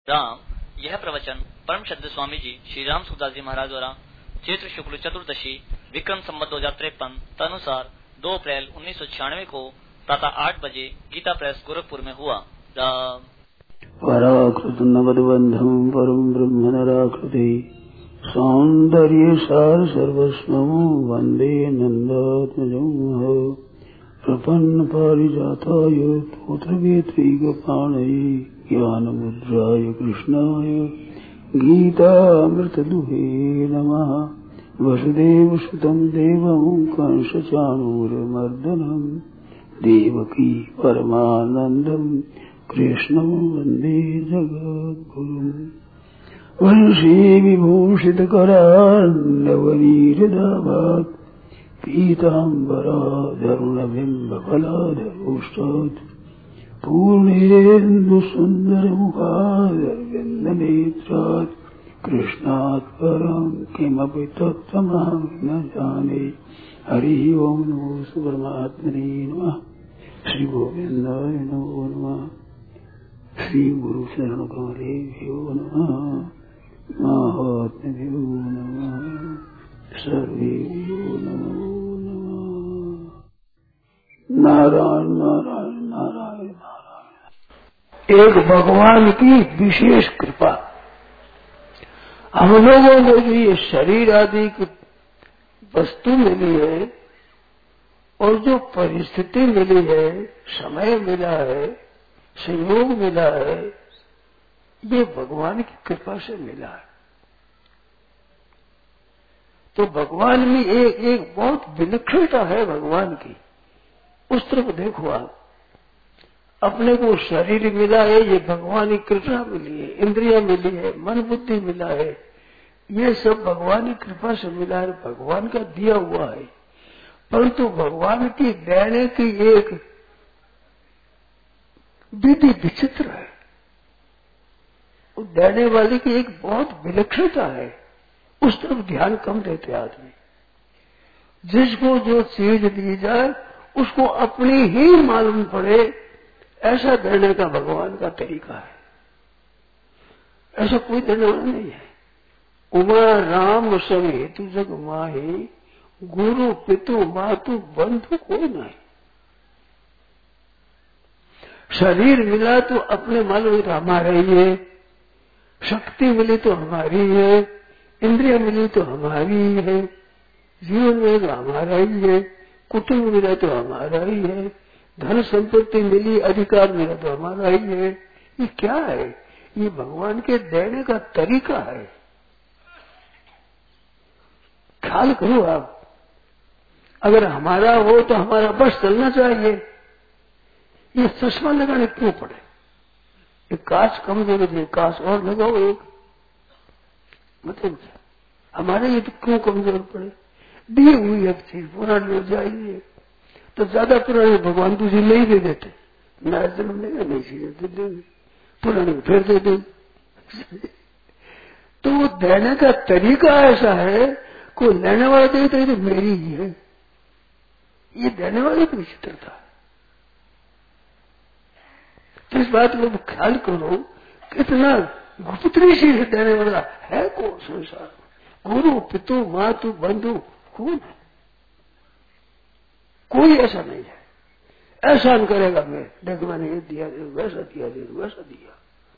राम। यह प्रवचन परम श्रद्धेय स्वामी जी श्री राम सुखदास जी महाराज द्वारा चैत्र शुक्ल चतुर्दशी विक्रम संवत 2053 तदनुसार 2 अप्रैल 1996 को प्रातः 8 बजे गीता प्रेस गोरखपुर में हुआ। राम। पराकृत नवद्बंधम परम ब्रह्म नराकृति सौंदर्य सार सर्वस्वं वंदे नंदात्मजं प्रपन्न पारिजाताय पुत्रवेत्रैकपाणये ज्ञानमुद्राय कृष्णाय गीतामृतदुहे नमः। वसुदेवसुतं देवं कंसचाणूरमर्दनं देवकी परमानन्दं कृष्णं वन्दे जगद्गुरुम्। वंशी विभूषितकरान्नवनीरदाभात् पीताम्बराधरुणबिम्बफलाधरोष्टात् पूर्णेन्दुसुन्दरमुखादरविन्दनेत्रात् कृष्णात् परं किमपि तत्त्वमहं न जाने। हरि ओं नमो परमात्मने नमः। श्री गोविन्दाय नमो नमः। श्री गुरु शरण कमलेभ्यो नमः। महात्म्यो नमः। सर्वेभ्यो नमो नमः। नारायण नारायण नारायण नारायण। एक भगवान की विशेष कृपा। हम लोगों को जो ये शरीर आदि की वस्तु मिली है और जो परिस्थिति मिली है, समय मिला है, संयोग मिला है, ये भगवान की कृपा से मिला है। तो भगवान में एक बहुत विलक्षणता है भगवान की। उस तरफ देखो आप। अपने को शरीर मिला है, ये भगवान की कृपा मिली है। इंद्रियां मिली है, मन बुद्धि मिला है, ये सब भगवान की कृपा से मिला है, भगवान का दिया हुआ है। परंतु भगवान की देने की एक विधि विचित्र है। देने वाले की एक बहुत विलक्षणता है। उस तरफ ध्यान कम देते आदमी। जिसको जो चीज दी जाए उसको अपनी ही मालूम पड़े, ऐसा देने का भगवान का तरीका है। ऐसा कोई देने वाला नहीं है। उमा राम सब हेतु जग माही, गुरु पितु मातु बंधु कोई नहीं। शरीर मिला तो अपने मालूम तो हमारा ही है, शक्ति मिली तो हमारी है, इंद्रिय मिली तो हमारी ही है, जीवन मिला तो हमारा ही है, कुटुंब मिला तो हमारा ही है, धन संपत्ति मिली, अधिकार मिला तो हमारा ही है। ये क्या है? ये भगवान के देने का तरीका है। ख्याल करो आप। अगर हमारा हो तो हमारा बस चलना चाहिए। ये चश्मा लगाने क्यों पड़े? ये कांच कमजोर है, कांच और लगाओ एक। मतलब हमारे ये तो क्यों कमजोर पड़े? दी हुई अब चीज पुरानी हो जाएगी तो ज्यादा पुराने भगवान तुझे नहीं दे देते। नया जन्म लेगा, नई चीजें दे देंगे, पुराने फिर दे देंगे। तो वो देने का तरीका ऐसा है, कोई लेने वाला देता है तो मेरी ही है। ये देने वाले की विचित्रता है। तो इस बात को ख्याल करो, कितना गुप्तरी से देने वाला है कौन संसार में? गुरु पितु मातु बंधु कौन है? कोई ऐसा नहीं है। एहसान करेगा मैं, देख मैंने ये दिया, वैसा दिया, वैसा दिया।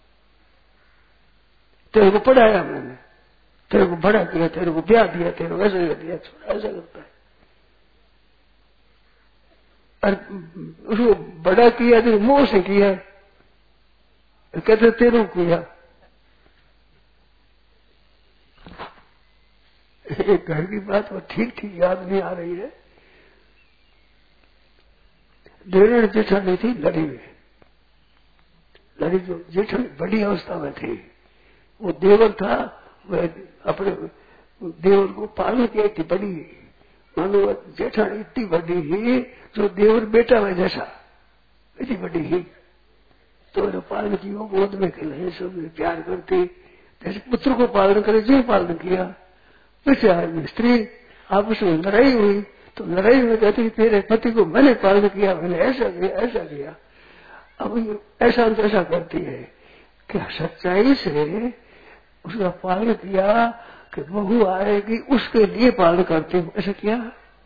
तेरे को पढ़ाया मैंने, तेरे को बड़ा किया, तेरे को ब्याह दिया, तेरे को ऐसा दिया, ऐसा करता है। और उसको बड़ा किया तो मोह से किया, कहते तेरे को किया। एक घर की बात वो ठीक ठीक याद नहीं आ रही है। देवरण जेठानी थी, लड़ी में। लड़ी जो जेठानी बड़ी अवस्था में थी, वो देवर था, वह अपने देवर को पालन किया। इतनी बड़ी मानो जेठानी इतनी बड़ी ही जो देवर बेटा में जैसा, इतनी बड़ी ही। तो पालन किया, गोद में खिलाए, सब प्यार करती, जैसे पुत्र को पालन करे, जो पालन किया। पीछे स्त्री आपस में लड़ाई हुई तो लड़ाई में कहती तेरे पति को मैंने पालन किया, मैंने ऐसा किया, ऐसा किया। अब ऐसा तो ऐसा करती है। कि सच्चाई से उसका पालन किया कि बहू आएगी उसके लिए पालन करती हूँ, ऐसा किया?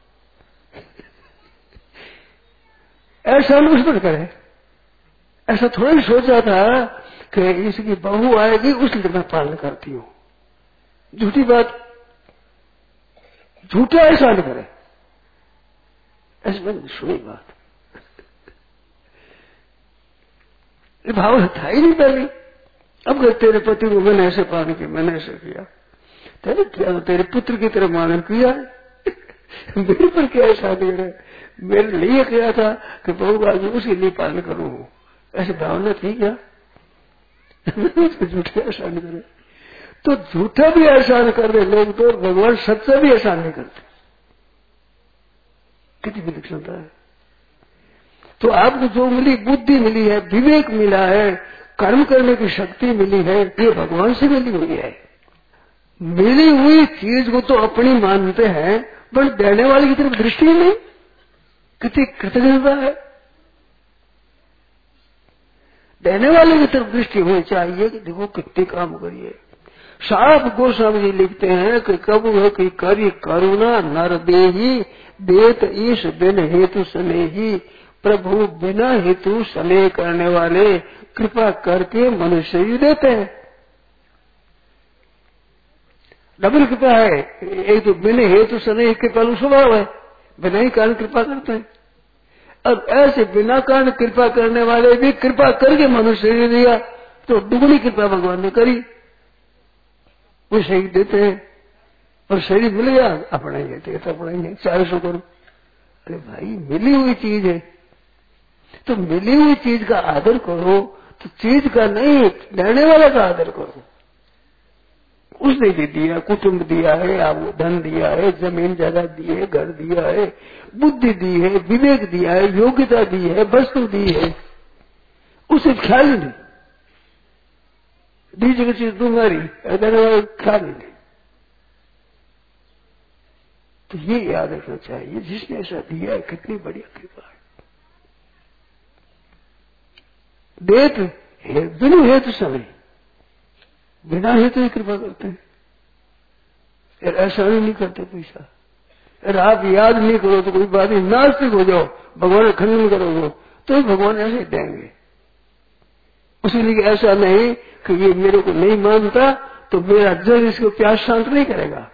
ऐसा उस पर करे। ऐसा थोड़ा ही सोचा था कि इसकी बहू आएगी उसलिए मैं पालन करती हूँ। झूठी बात, झूठा ऐसा नहीं करे। ऐसे मैंने सुनी बात, ये भाव था ही नहीं पहले। अब अगर तेरे पति को मैंने ऐसे पालन किया, मैंने ऐसे किया, तेरे क्या तेरे पुत्र की तरह मानन किया है। मेरे पर क्या ऐसा दे रहे, मेरे लिए किया था कि बहू आगे उसके लिए पालन करूं, ऐसी भावना थी क्या? झूठे एहसान करे तो झूठा भी एहसान कर दे लोग, तो भगवान सच्चा भी एहसान नहीं करते। कितनी विलक्षणता है। तो आपको जो मिली, बुद्धि मिली है, विवेक मिला है, कर्म करने की शक्ति मिली है, ये भगवान से मिली हुई है। मिली हुई चीज को तो अपनी मानते हैं, पर देने वाले की तरफ दृष्टि नहीं। कितनी कृतज्ञता है। देने वाले की तरफ दृष्टि होनी चाहिए कि देखो कितने काम करिए। साफ गोस्वामी जी लिखते हैं कि कब है कि कार्य करुणा नर देही देत ईश बिन हेतु स्नेही, प्रभु बिना हेतु स्नेह करने वाले कृपा करके मनुष्य ही देते हैं। डबल कृपा है, एक तो बिना हेतु स्नेह कृपा स्वभाव है, बिना ही कारण कृपा करते हैं। अब ऐसे बिना कारण कृपा करने वाले भी कृपा करके मनुष्य ने दिया, तो दुगनी कृपा भगवान ने करी। वो शरीर देते हैं और शरीर मिल गया अपना ही देते तो अपना ही 400 करो। अरे भाई मिली हुई चीज है तो मिली हुई चीज का आदर करो, तो चीज का नहीं देने वाले का आदर करो। उसने भी दिया, कुटुंब दिया है, आपको धन दिया है, जमीन जायदाद दी है, घर दिया है, बुद्धि दी है, विवेक दिया है, योग्यता दी है, वस्तु दी है, उसे ख्याल ही नहीं। दी जगह चीज तुम्हारी, ख्याल ही नहीं। तो ये याद रखना चाहिए, जिसने ऐसा दिया है कितनी बढ़िया कृपा है। देत है बिनु हेतु समय, बिना हेतु ही कृपा करते हैं। ऐसा नहीं करते पैसा। अगर आप याद नहीं करो तो कोई बात नहीं, नास्तिक हो जाओ, भगवान का खंडन करोगे तो भगवान ऐसे ही देंगे। उसीलिए ऐसा नहीं कि ये मेरे को नहीं मानता तो मेरा जल इसको प्यास शांत नहीं करेगा,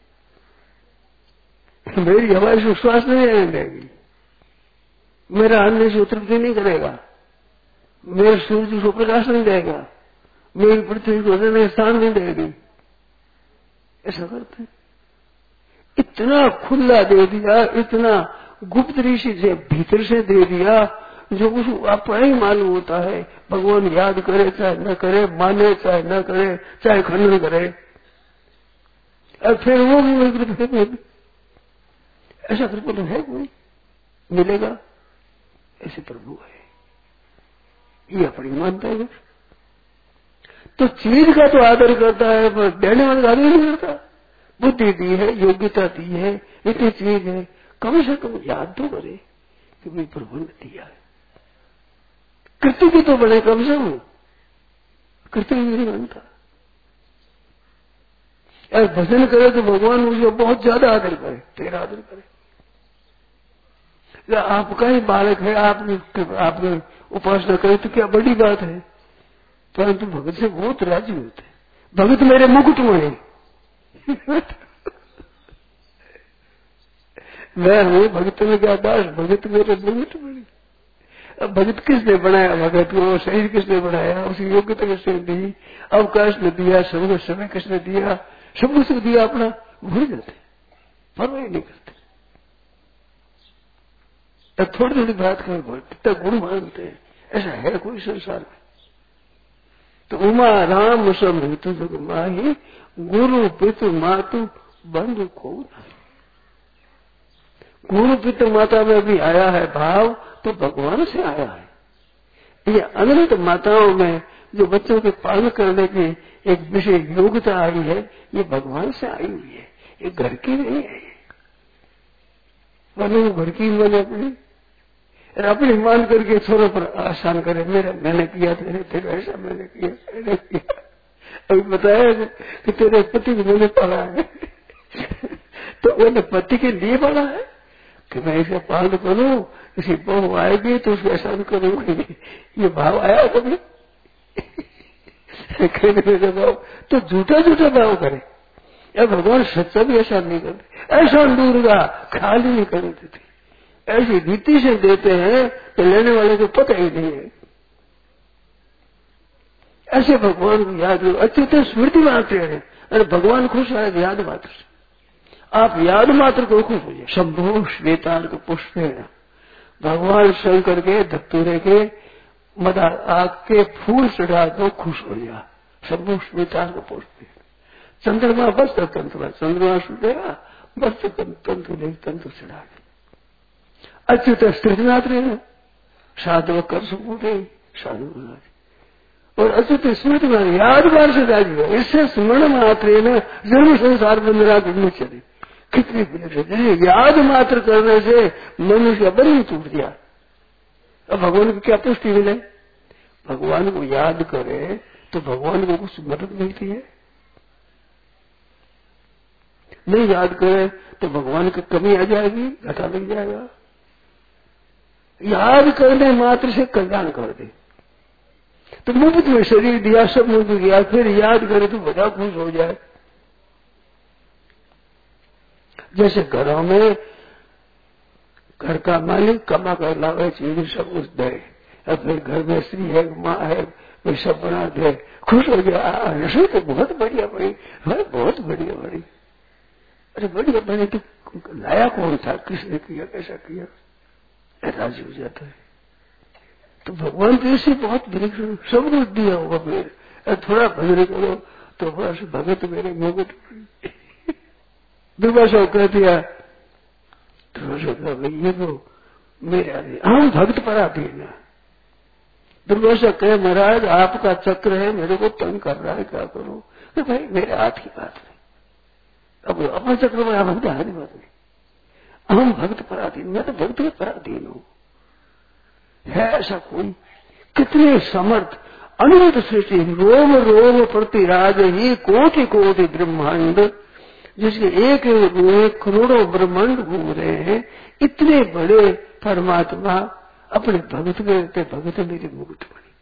मेरी हवा इसको श्वास नहीं रहने देगी, मेरा अन्न इसको तृप्ति नहीं करेगा, मेरे सूर्य को प्रकाश नहीं देगा, मेरी पृथ्वी को रहने स्थान नहीं देगी। ऐसा करते हैं। इतना खुला दे दिया, इतना गुप्त ऋषि से भीतर से दे दिया, जो उसको अपना ही मालूम होता है। भगवान याद करे चाहे न करे, माने चाहे न करे, चाहे खंडन करे, और फिर वो भी ऐसा कृपा तो है कोई मिलेगा? ऐसे प्रभु है, ये अपनी मानता है। तो चीज का तो आदर करता है पर देने वाले का आदर नहीं करता। बुद्धि दी है, योग्यता दी है, इतनी चीज है, कम से कम याद तो करे कि भाई प्रभु ने दिया है। कृतज्ञ तो बने कम से कम, कृतज्ञ नहीं बनता। अगर भजन करे तो भगवान उसको बहुत ज्यादा आदर करे, तेरा आदर करे। आपका ही बालक है, आपने उपासना करे तो क्या बड़ी बात है, परंतु भगत से बहुत राजी होते हैं। भगत मेरे मुकुट में मैं हूँ भगत में क्या दास, भगत मेरे मुकुट में। अब भगत किसने बनाया? भगत को शरीर किसने बनाया, उसकी योग्यता किसने दी, अवकाश ने दिया, सबको समय किसने दिया, सब कुछ दिया अपना, भूल जाते, परवाह नहीं करते। थोड़ी थोड़ी बात कर कितना गुण मानते हैं। ऐसा है कोई संसार में? तो उमा राम सब हेतु जग माही, गुरु पितु मातु बंधु को नहीं। गुरु पितु माता में भी आया है भाव, तो भगवान से आया है। ये अनंत माताओं में जो बच्चों के पालन करने की एक विशेष योग्यता आई है, ये भगवान से आई हुई है, ये घर की नहीं है। वरना घर की मैंने अपनी और अपनी मान करके छोरों पर आसान करे, मैंने किया तेरे ऐसा मैंने किया। अभी बताया कि तेरे पति को मैंने पाला है तो मैंने पति के लिए पाला है कि मैं इसे पालन करूं, इसी बहू आएगी तो उसको एहसान करूंगी। ये भाव आया कभी भाव तो झूठा भाव करे। या भगवान सच्चा भी ऐसा नहीं करते, ऐसा दूरगा खाली नहीं कर देते, ऐसी रीति से देते हैं कि लेने वाले को पता ही नहीं है। ऐसे भगवान को याद करो, अच्छे तो स्मृति मात्र है। अरे भगवान खुश है याद मात्र से, आप याद मात्र को खुश हो जाए। शंभो श्वेतार्क पुष्पेण, भगवान शंकर के धतूरे के मदा आग के फूल चढ़ा दो खुश हो जा। शंभो श्वेतार्क पुष्पेण, चंद्रमा बस तंत्र, चंद्रमा सुटेगा बस तंतु चढ़ा दे। अच्युत स्थिरनात्र है, साधु कर सुपूटे साधु बना दे। और अच्युत स्मृति में याद बार से राजी है, इससे स्मरण मात्र न जरूर संसार बंधना करने चले। कितनी बिल्कुल याद मात्र करने से मनुष्य बड़ी टूट गया। अब भगवान को क्या पुष्टि मिले? भगवान को याद करे तो भगवान को कुछ मदद मिलती है, नहीं याद करे तो भगवान की कमी आ जाएगी, घाटा लग जाएगा। याद करने मात्र से कल्याण कर दे। तो मुफ्त में शरीर दिया, सब मुफ्त दिया, फिर याद करे तो बड़ा खुश हो जाए। जैसे घरों में घर का मालिक कमा कर लावे चीज सब कुछ दे, और फिर घर में स्त्री है, माँ है, वे सब बना दे, खुश हो गया। रसोई तो बहुत बढ़िया बड़ी, बहुत बढ़िया बड़ी। अरे बढ़िया बनी तो लाया कौन था, किसने किया, कैसा किया, राजी हो जाता है। तो भगवान तो ऐसे बहुत सब कुछ दिया होगा। फिर थोड़ा भजन करो तो बस भगत मेरे मुगट दुर्भाषा कह दिया तो ये तो मेरे आदि हम भक्त पराधीन। दुर्भाषा कहे महाराज आपका चक्र है, मेरे को तंग कर रहा है, क्या करूं? तो भाई मेरे हाथ की बात नहीं, अब अपना चक्र में भक्त हाथ की बात नहीं। हम भक्त पराधीन, मैं तो भक्त के पराधीन हूं। है ऐसा कोई? कितने समर्थ अनंत सृष्टि, रोम रोम प्रतिराज ही कोटि कोटि ब्रह्मांड, जिसके एक करोड़ों ब्रह्मांड घूम रहे हैं। इतने बड़े परमात्मा अपने भगत में रहते, भगत मेरे मुकुट बनी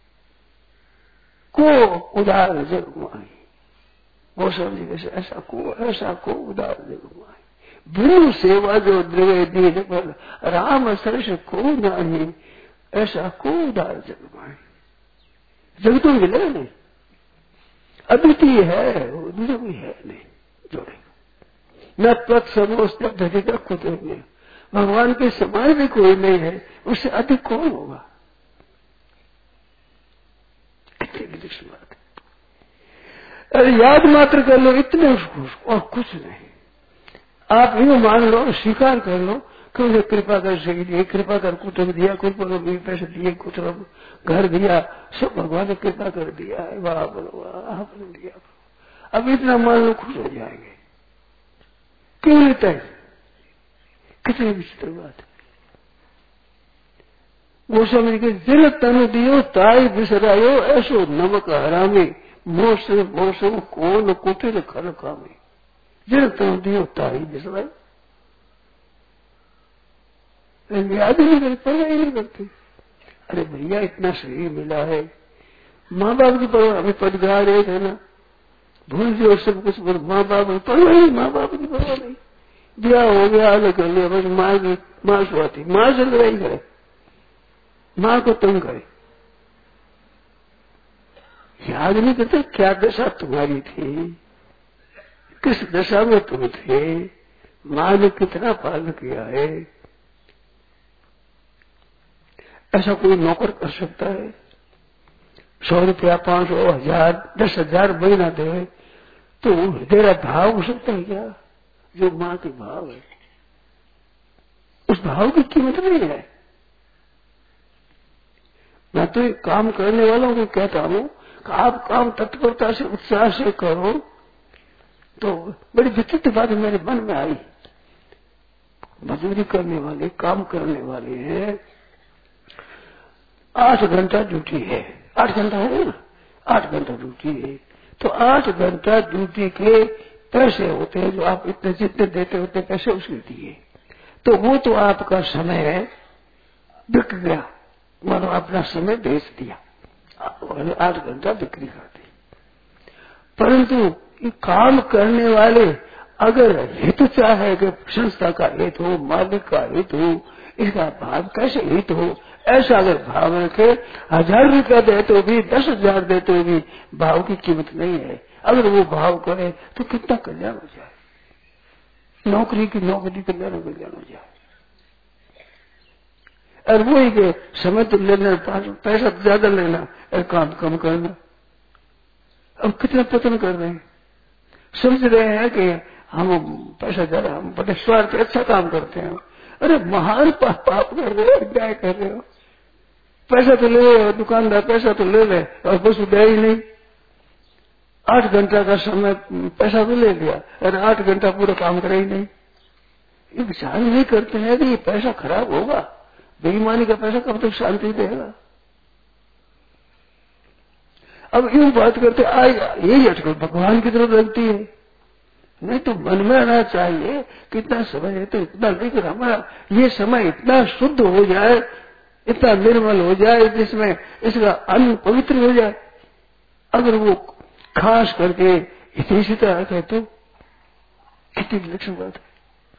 को उदार जग माई। वो समझ कैसे ऐसा को उदार जग माई। ब्रह्म सेवा जो द्रव्य दीन पर राम सरस को नहीं, ऐसा को उदार जग माई। जग तो मिले नहीं, अद्वितीय है, दूसरा कोई है नहीं जोड़ेगा। न तत्समोस्त धरिका खुद में, भगवान के समान भी कोई नहीं है, उससे अधिक कौन होगा? कितनी विलक्षण बात है। अरे याद मात्र कर लो, इतने उसको और कुछ नहीं। आप यूं मान लो, स्वीकार कर लो कि उन्हें कृपा कर सही, कृपा कर कुछ दिया, कुछ पैसे दिए, कुछ घर दिया, सब भगवान ने कृपा कर दिया है। वाह बोलो वाह, आपने दिया। अब इतना मान लो, खुश हो जाएंगे। क्यों लेता है? कितनी विचित्र बात है। वो समझ के दिल तनु दियो ताई बिसरायो, ऐसो नमक हरामी मौसम कौन कुटिल खर खामी। दिल तनु दियो ताई बिसरायो, याद ही नहीं करते, परवाह ही नहीं करते। अरे भैया इतना शरीर मिला है, माँ बाप की परवाह, अभी पदगार एक है ना, भूल जो सब कुछ, माँ बाप की परवाह नहीं, माँ बाप की परवाह नहीं। ब्याह हो गया, अलग कर लिया, बस माँ स्वाती, माँ से लड़ाई करे, माँ को तंग करे। याद नहीं करते क्या दशा तुम्हारी थी, किस दशा में तुम थे, माँ ने कितना पालन किया है। ऐसा कोई नौकर कर सकता है? 100 रुपया, 500, 1000, 10,000 महीना दे तो तेरा भाव हो सकता है क्या? जो माँ के भाव है, उस भाव की कीमत नहीं है। मैं तो एक काम करने वालों को कहता हूं कि आप काम तत्परता से, उत्साह से करो। तो बड़ी विचित्र बात मेरे मन में आई, मजदूरी करने वाले, काम करने वाले हैं, 8 घंटा ड्यूटी है, 8 घंटा है ना, 8 घंटा ड्यूटी है। तो 8 घंटा ड्यूटी के पैसे होते हैं, जो आप इतने जितने देते होते पैसे उसके दिए, तो वो तो आपका समय बिक गया, मानो अपना समय बेच दिया, 8 घंटा बिक्री कर दी। परंतु काम करने वाले अगर हित चाहे कि संस्था का हित हो, मालिक का हित हो, इसका भाव कैसे हित हो, ऐसा अगर भाव रखे, 1000 रुपया दे तो भी, 10,000 दे तो भी भाव की कीमत नहीं है। अगर वो भाव करे तो कितना कल्याण हो जाए, नौकरी कल्याण हो जाए। और वो ही के समय तो लेना, पैसा तो ज्यादा लेना और काम कम करना। अब कितना पतन कर रहे हैं, समझ रहे हैं कि हम पैसा ज्यादा, हम बड़े स्वार्थ अच्छा काम करते हैं। अरे महान पाप कर रहे हो, अन्याय कर रहे हो। पैसा तो ले रहे हो, दुकानदार पैसा तो ले ले और बस दे ही नहीं। 8 घंटा का समय पैसा तो ले लिया और 8 घंटा पूरा काम करे ही नहीं। ये विचार नहीं करते हैं कि ये पैसा खराब होगा, बेईमानी का पैसा कब तक शांति देगा। अब यूं बात करते आएगा, यही अटकल भगवान की तरफ लगती है। नहीं तो मन में आना चाहिए कितना समय है तो इतना, लेकिन हमारा ये समय इतना शुद्ध हो जाए, इतना निर्मल हो जाए, जिसमें इसका अन्न पवित्र हो जाए। अगर वो खास करके हितैषिता रखे तो कितनी विलक्षण बात है।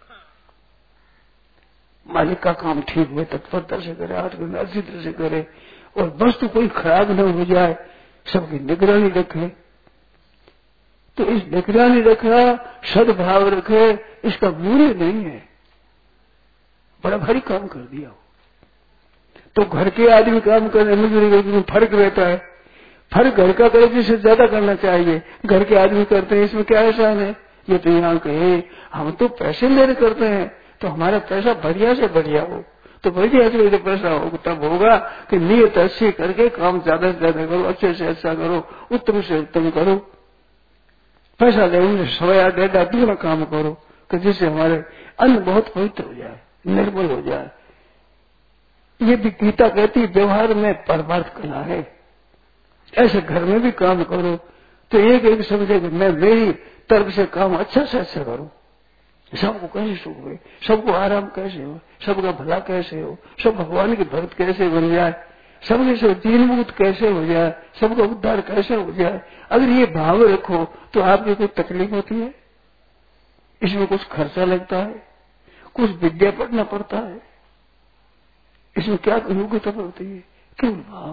मालिक का काम ठीक है, तत्परता से करे, 8 घंटा अच्छी तरह से करे, और वस्तु कोई खराब न हो जाए, सबकी निगरानी रखे। तो इस निगरानी रखा, सद्भाव रखे, इसका मूल्य नहीं है। बड़ा भारी काम कर दिया। तो घर के आदमी काम करने में फर्क रहता है। फर्क घर का करे जिससे ज्यादा करना चाहिए, घर के आदमी करते हैं, इसमें क्या एहसान है। ये तो यहाँ कहे हम तो पैसे लेने करते हैं, तो हमारा पैसा बढ़िया से बढ़िया हो, तो बढ़िया से पैसा हो तब होगा कि नियत अच्छी करके काम ज्यादा से ज्यादा करो, अच्छे से अच्छा करो, उत्तम से उत्तम करो। पैसा ले 1.5 दूसरा काम करो कि जिससे हमारे अन्न बहुत पवित्र हो जाए, निर्मल हो जाए। ये भी गीता कहती व्यवहार में परमार्थ कला है। ऐसे घर में भी काम करो तो एक एक समझे कि मैं मेरी तरफ से काम अच्छा से अच्छा करूं। सबको कैसे सुख हो, सबको आराम कैसे हो, सबका भला कैसे हो, सब भगवान की भक्त कैसे बन जाए, सबके सब दीन मुक्त कैसे हो जाए, सबका उद्धार कैसे हो जाए। अगर ये भाव रखो तो आपकी कोई तकलीफ होती है, इसमें कुछ खर्चा लगता है, कुछ विद्या पढ़ना पड़ता है, इसमें क्या योग्यता पड़ती है, केवल भाव।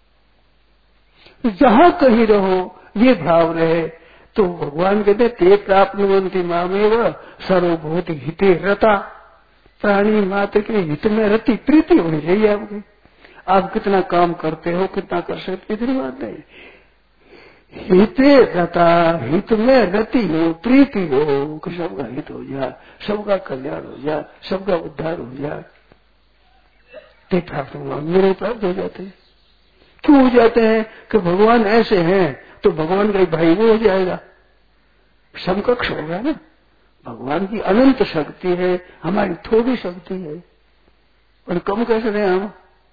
जहां कहीं रहो ये भाव रहे तो भगवान कहते ते प्राप्नुवन्ति मामेव सर्वभूत हिते रता। प्राणी मात्र के हित में रति प्रीति होनी चाहिए आपकी। आप कितना काम करते हो, कितना कर सकते, इतनी बात नहीं। हिते रता, हित में रति हो, प्रीति हो कि सबका हित हो जाए, सबका कल्याण हो जाए, सबका उद्धार हो जाए। ते प्राप्त मेरे प्राप्त हो जाते हैं। क्यों हो जाते हैं कि भगवान ऐसे हैं तो भगवान का भाई वो हो जाएगा, समकक्ष होगा ना। भगवान की अनंत शक्ति है, हमारी थोड़ी शक्ति है, और कम कैसे रहे हम।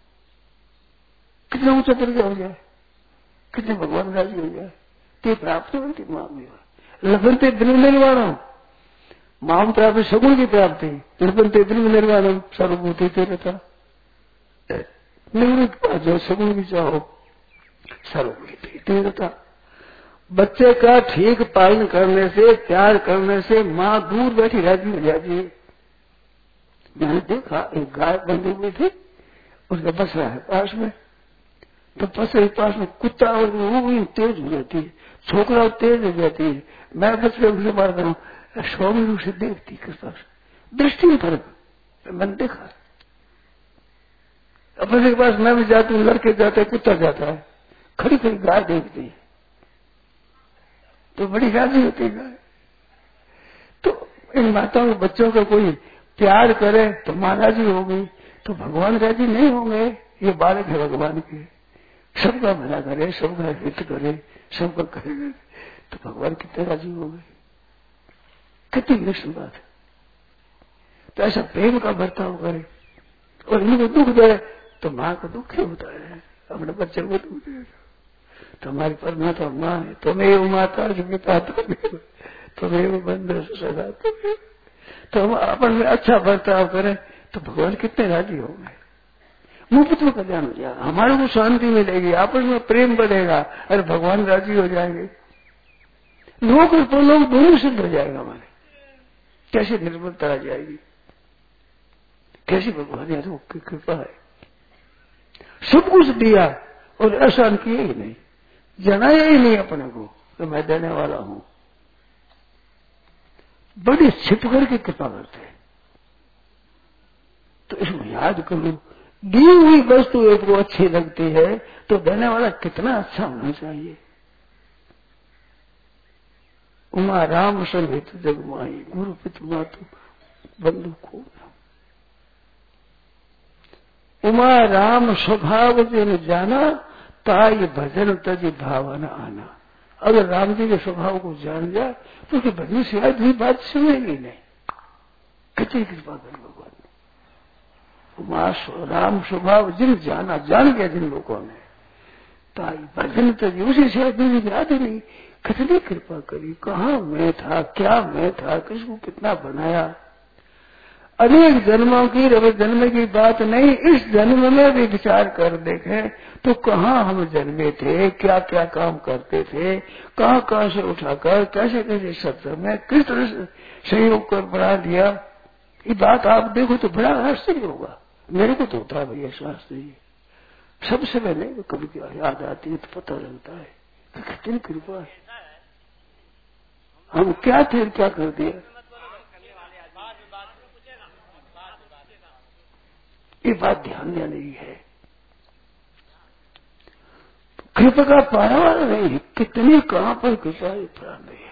कितना ऊंचा दर्जा हो जाए, कितने भगवान राजी हो जाए। ते प्राप्त होती माम लभनते ब्रह्म निर्वाणम, माम प्राप्त सगुण की प्राप्ति, लभनते ब्रह्म निर्वाणम सर्वभूति रहता। निवृत्त जो सगुण भी चाहो सर्वभूति रहता। बच्चे का ठीक पालन करने से, प्यार करने से माँ दूर बैठी राजी हो जाती है। मैंने देखा एक गाय बंधी हुई थी, उसका बछड़ा है पास में, तो बछड़े पास में कुत्ता और वो तेज हो जाती है, छोकरा तेज हो जाती है। मैं बछड़े उसे मार रहा हूँ, स्वामी उसे देखती किस पास दृष्टि में फर्क मैंने देखा। अब बछड़े के पास मैं भी जाती हूँ, लड़के जाते कुत्ता जाता है, खड़ी खड़ी गाय देखती है तो बड़ी राजी होती है। तो इन माताओं के बच्चों का कोई प्यार करे तो माँ राजी हो गई, तो भगवान राजी नहीं होंगे। ये बालक है भगवान के, सबका भला करे, सबका हित करे, सबका करे, तो भगवान कितने राजी हो गए। कितनी विलक्षण बात है। तो ऐसा प्रेम का बर्ताव करे और इनको दुख दे तो माँ को दुख क्यों होता है? अपने बच्चे को दुख देगा। तुम्हारी परमात्मा माँ है, तुम्हें माता पिता तुम्हें बंधु सदा तुम्हें। तो हम अपन में अच्छा बर्ताव करें तो भगवान कितने राजी होंगे। मुफ्त में कल्याण हो जाएगा, हमारे को शांति मिलेगी, आपस में प्रेम बढ़ेगा, अरे भगवान राजी हो जाएंगे। लोग और परलोक दोनों सिद्ध हो जाएगा हमारे। कैसी निर्मलता आ जाएगी, कैसी भगवान की कृपा है। सब कुछ दिया और एहसान किए ही नहीं, जनाया ही नहीं अपने को तो मैं देने वाला हूं। बड़ी छिप करके कृपा करते हैं। तो इसमें याद करो, दी हुई वस्तु एक को अच्छी लगती है तो देने वाला कितना अच्छा होना चाहिए। उमा राम संहित जग माई, गुरु पितु मातु बंधु को। उमा राम स्वभाव जिन जाना, ताई भजन तजी भावना आना। अगर राम जी के स्वभाव को जान जाए तो उसके भजन सिवाय दूसरी बात सुनेगी नहीं। कितनी कृपा कर भगवान। उमा राम स्वभाव जिन जाना, जान गया जिन लोगों ने, ताई भजन तजी, उसी सिवाय दूसरी याद ही नहीं। कितनी कृपा करी, कहाँ मैं था, क्या मैं था, किसको कितना बनाया। अनेक जन्मों की रव जन्म की बात नहीं, इस जन्म में भी विचार कर देखें तो कहाँ हम जन्मे थे, क्या क्या काम करते थे, कहाँ कहाँ से उठाकर कैसे कैसे सत्संग में किस तरह से सहयोग कर बना दिया। ये बात आप देखो तो बड़ा आश्चर्य होगा। मेरे को तो होता है भैया शास्त्री जी, सबसे पहले कभी क्या याद आती है तो पता लगता है कि कितनी कृपा है। हम क्या थे क्या कर दिया। ये बात ध्यान देने की है। कृपा का पाया वाला नहीं है, कितनी कहां पर कृपा प्राण है।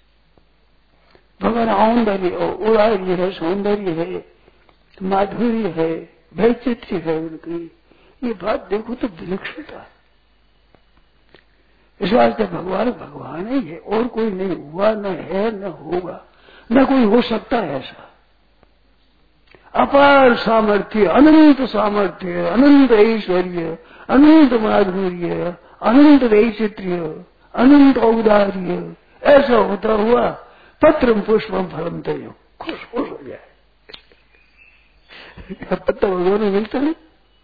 भगवान औंदर्य उदार्य है, सौंदर्य है, माधुर्य है, वैचित्र्य है उनकी। ये बात देखो तो विलक्षणता। इस वास्ते भगवान भगवान ही है, और कोई नहीं हुआ, न है, न होगा, न कोई हो सकता है ऐसा। अपार सामर्थ्य, अनंत ऐश्वर्य, अनंत माधुर्य, अनंत वैचित्र्य, अनंत औदार्य, ऐसा होता हुआ पत्रम पुष्पम फलम तय, खुश खुश हो जाए। पत्ता भगवान में मिलता है,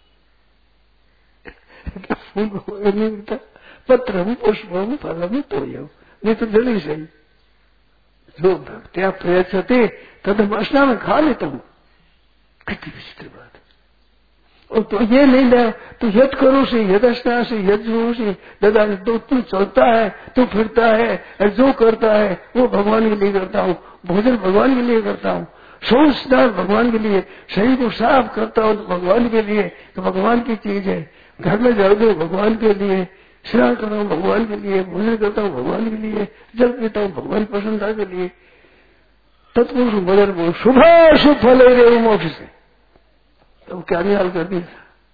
फूल भगवान में मिलता, पत्रम पुष्पम फलम तय, नहीं तो जल्दी सही। जो भक्त्या प्रयच्छते तदम अस्ना में खा लेता हूं। कितनी विचित्र बात। और तो ये नहीं ले तो यद करो से, यदस्ना से, यज्ञों से, दादा तो तू चलता है, तू फिरता है, जो करता है वो भगवान के लिए करता हूँ, भोजन भगवान के लिए करता हूँ, शौच स्नान भगवान के लिए, शरीर को साफ करता हूँ तो भगवान के लिए, तो भगवान की चीज है। घर में जाओ दो भगवान के लिए, स्नान करता हूँ भगवान के लिए, भोजन करता हूँ भगवान के लिए, जल पीता हूँ भगवान प्रसन्नता के लिए। तत्पुरुष बदल वो शुभ फल रे मोक्ष से। तो क्या निहाल कर दिया,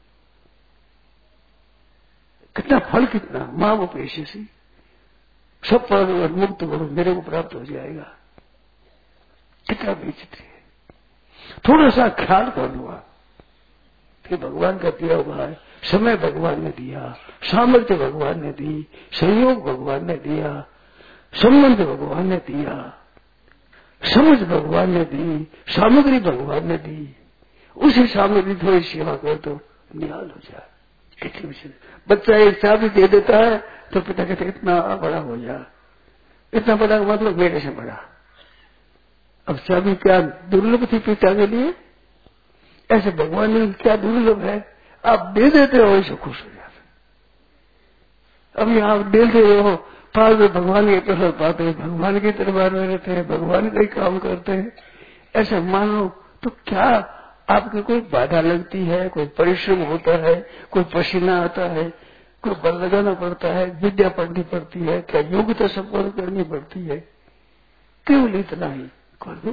कितना फल, कितना माँ वो पेशे से सब पर मुक्त करो, मेरे को प्राप्त हो जाएगा। कितना विचित्र है। थोड़ा सा ख्याल कर लो आप कि भगवान का दिया हुआ है, समय भगवान ने दिया, सामर्थ्य भगवान ने दी, सहयोग भगवान ने दिया, संबंध भगवान ने दिया, समझ भगवान ने दी, सामग्री भगवान ने दी। उसी सामग्री थोड़ी सेवा कर तो निहाल हो जाए। कितनी विचित्र। बच्चा एक चाबी दे देता है तो पिता कहते इतना बड़ा हो जा, इतना बड़ा मतलब मेरे से बड़ा। अब चाबी क्या दुर्लभ थी पिता के लिए, ऐसे भगवान ने क्या दुर्लभ है, आप दे देते हो ऐसे खुश हो जाते। अब यहाँ दे रहे हो, पास में भगवान की तरफ पाते हैं, भगवान की दरबार में रहते हैं, भगवान का ही काम करते हैं, ऐसे मानो तो क्या आपकी कोई बाधा लगती है, कोई परिश्रम होता है, कोई पसीना आता है, कोई बल लगाना पड़ता है, विद्या पढ़नी पड़ती है, क्या योग्यता संपन्न करनी पड़ती है, केवल इतना ही कर दो।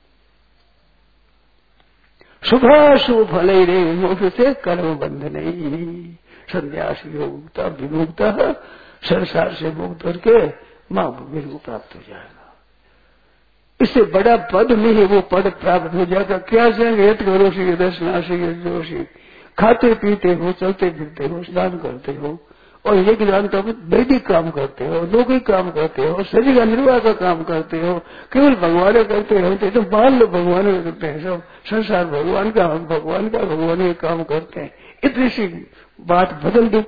शुभाशुभ फल रे मोक्ष से कर्म बंध नहीं, संन्यास योगता विमुक्ता, संसार से मुक्त करके मां भूमि को प्राप्त हो जाएगा। इससे बड़ा पद नहीं है, वो पद प्राप्त हो जाएगा। क्या से यत करो से, दर्शना से, यज्ञो से, खाते पीते हो, चलते फिरते हो, स्नान करते हो, और ये ज्ञान तो वैदिक काम करते हो, लौकिक काम करते हो, शरीर का निर्वाह का काम करते हो, केवल भगवान करते हो तो मान लो भगवान करते हैं, सब संसार भगवान का, हम भगवान का, भगवान के काम करते हैं। इतनी सी बात बदल दो।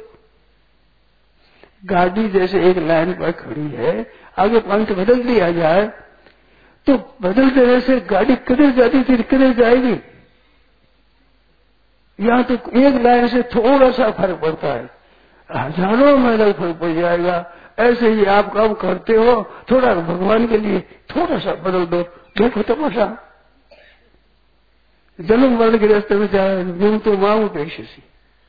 गाड़ी जैसे एक लाइन पर खड़ी है, आगे पंख बदल दिया जाए तो बदल देने से गाड़ी किधर जाती थी किधर जाएगी। यहाँ तो एक लाइन से थोड़ा सा फर्क पड़ता है, हजारों मील फर्क पड़ जाएगा। ऐसे ही आप काम करते हो, थोड़ा भगवान के लिए थोड़ा सा बदल दो, देखो तमाशा। जन्म मरण के रास्ते में जाए तो मांगू पेश सी,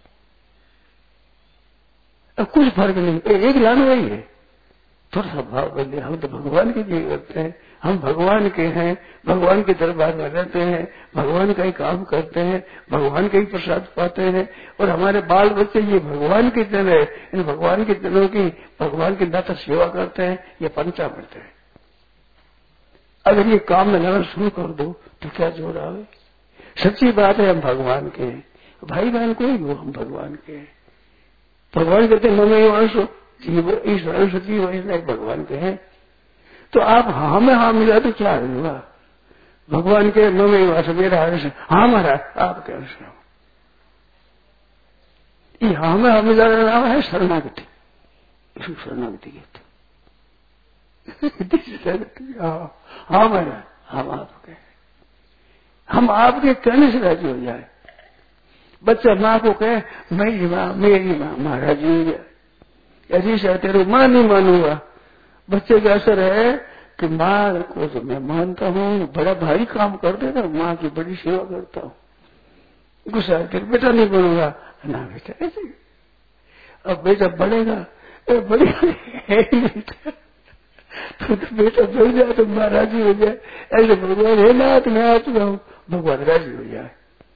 अब कुछ फर्क नहीं, एक लाइन वही है। थोड़ा सा भाव बदले, हम तो भगवान के लिए करते हैं, हम भगवान के हैं, भगवान के दरबार में रहते हैं, भगवान का ही काम करते हैं, भगवान का ही प्रसाद पाते हैं, और हमारे बाल बच्चे ये भगवान के जन है, इन भगवान के जनों की भगवान की दाता सेवा करते हैं, ये पंचामृत है। अगर ये काम में लगना शुरू कर दो तो क्या जोड़ आवे। सच्ची बात है, हम भगवान के हैं, भाई बहन कोई हो, हम भगवान के हैं। भगवान कहते हैं मम्मी वंशो जीव ईश्वर सजीव, इसलिए भगवान के हैं। तो आप हाँ में हाँ मिला तो क्या होगा। भगवान के मम्मी वंश मेरा अंश, हाँ हमारा आपके अंश। ये हाँ में हाँ मिला नाम है शरणागति, इसको शरणागति कहते। हाँ मेरा, हम आपके, हम आपके कहने से राजी हो जाए। बच्चा माँ को कहे मेरी माँ महाराज हो जाए, यदि से तेरे माँ नहीं मानूंगा। बच्चे का असर है कि माँ को तो मैं मानता हूँ, बड़ा भारी काम कर देगा, माँ की बड़ी सेवा करता हूँ, गुस्सा तेरे बेटा नहीं बनूंगा ना बेटा ऐसे। अब बेटा बढ़ेगा, तो बेटा बढ़ जाए तो माँ राजी हो जाए। ऐसे भगवान है ना, तो मैं आता हूँ, भगवान राजी हो जाए।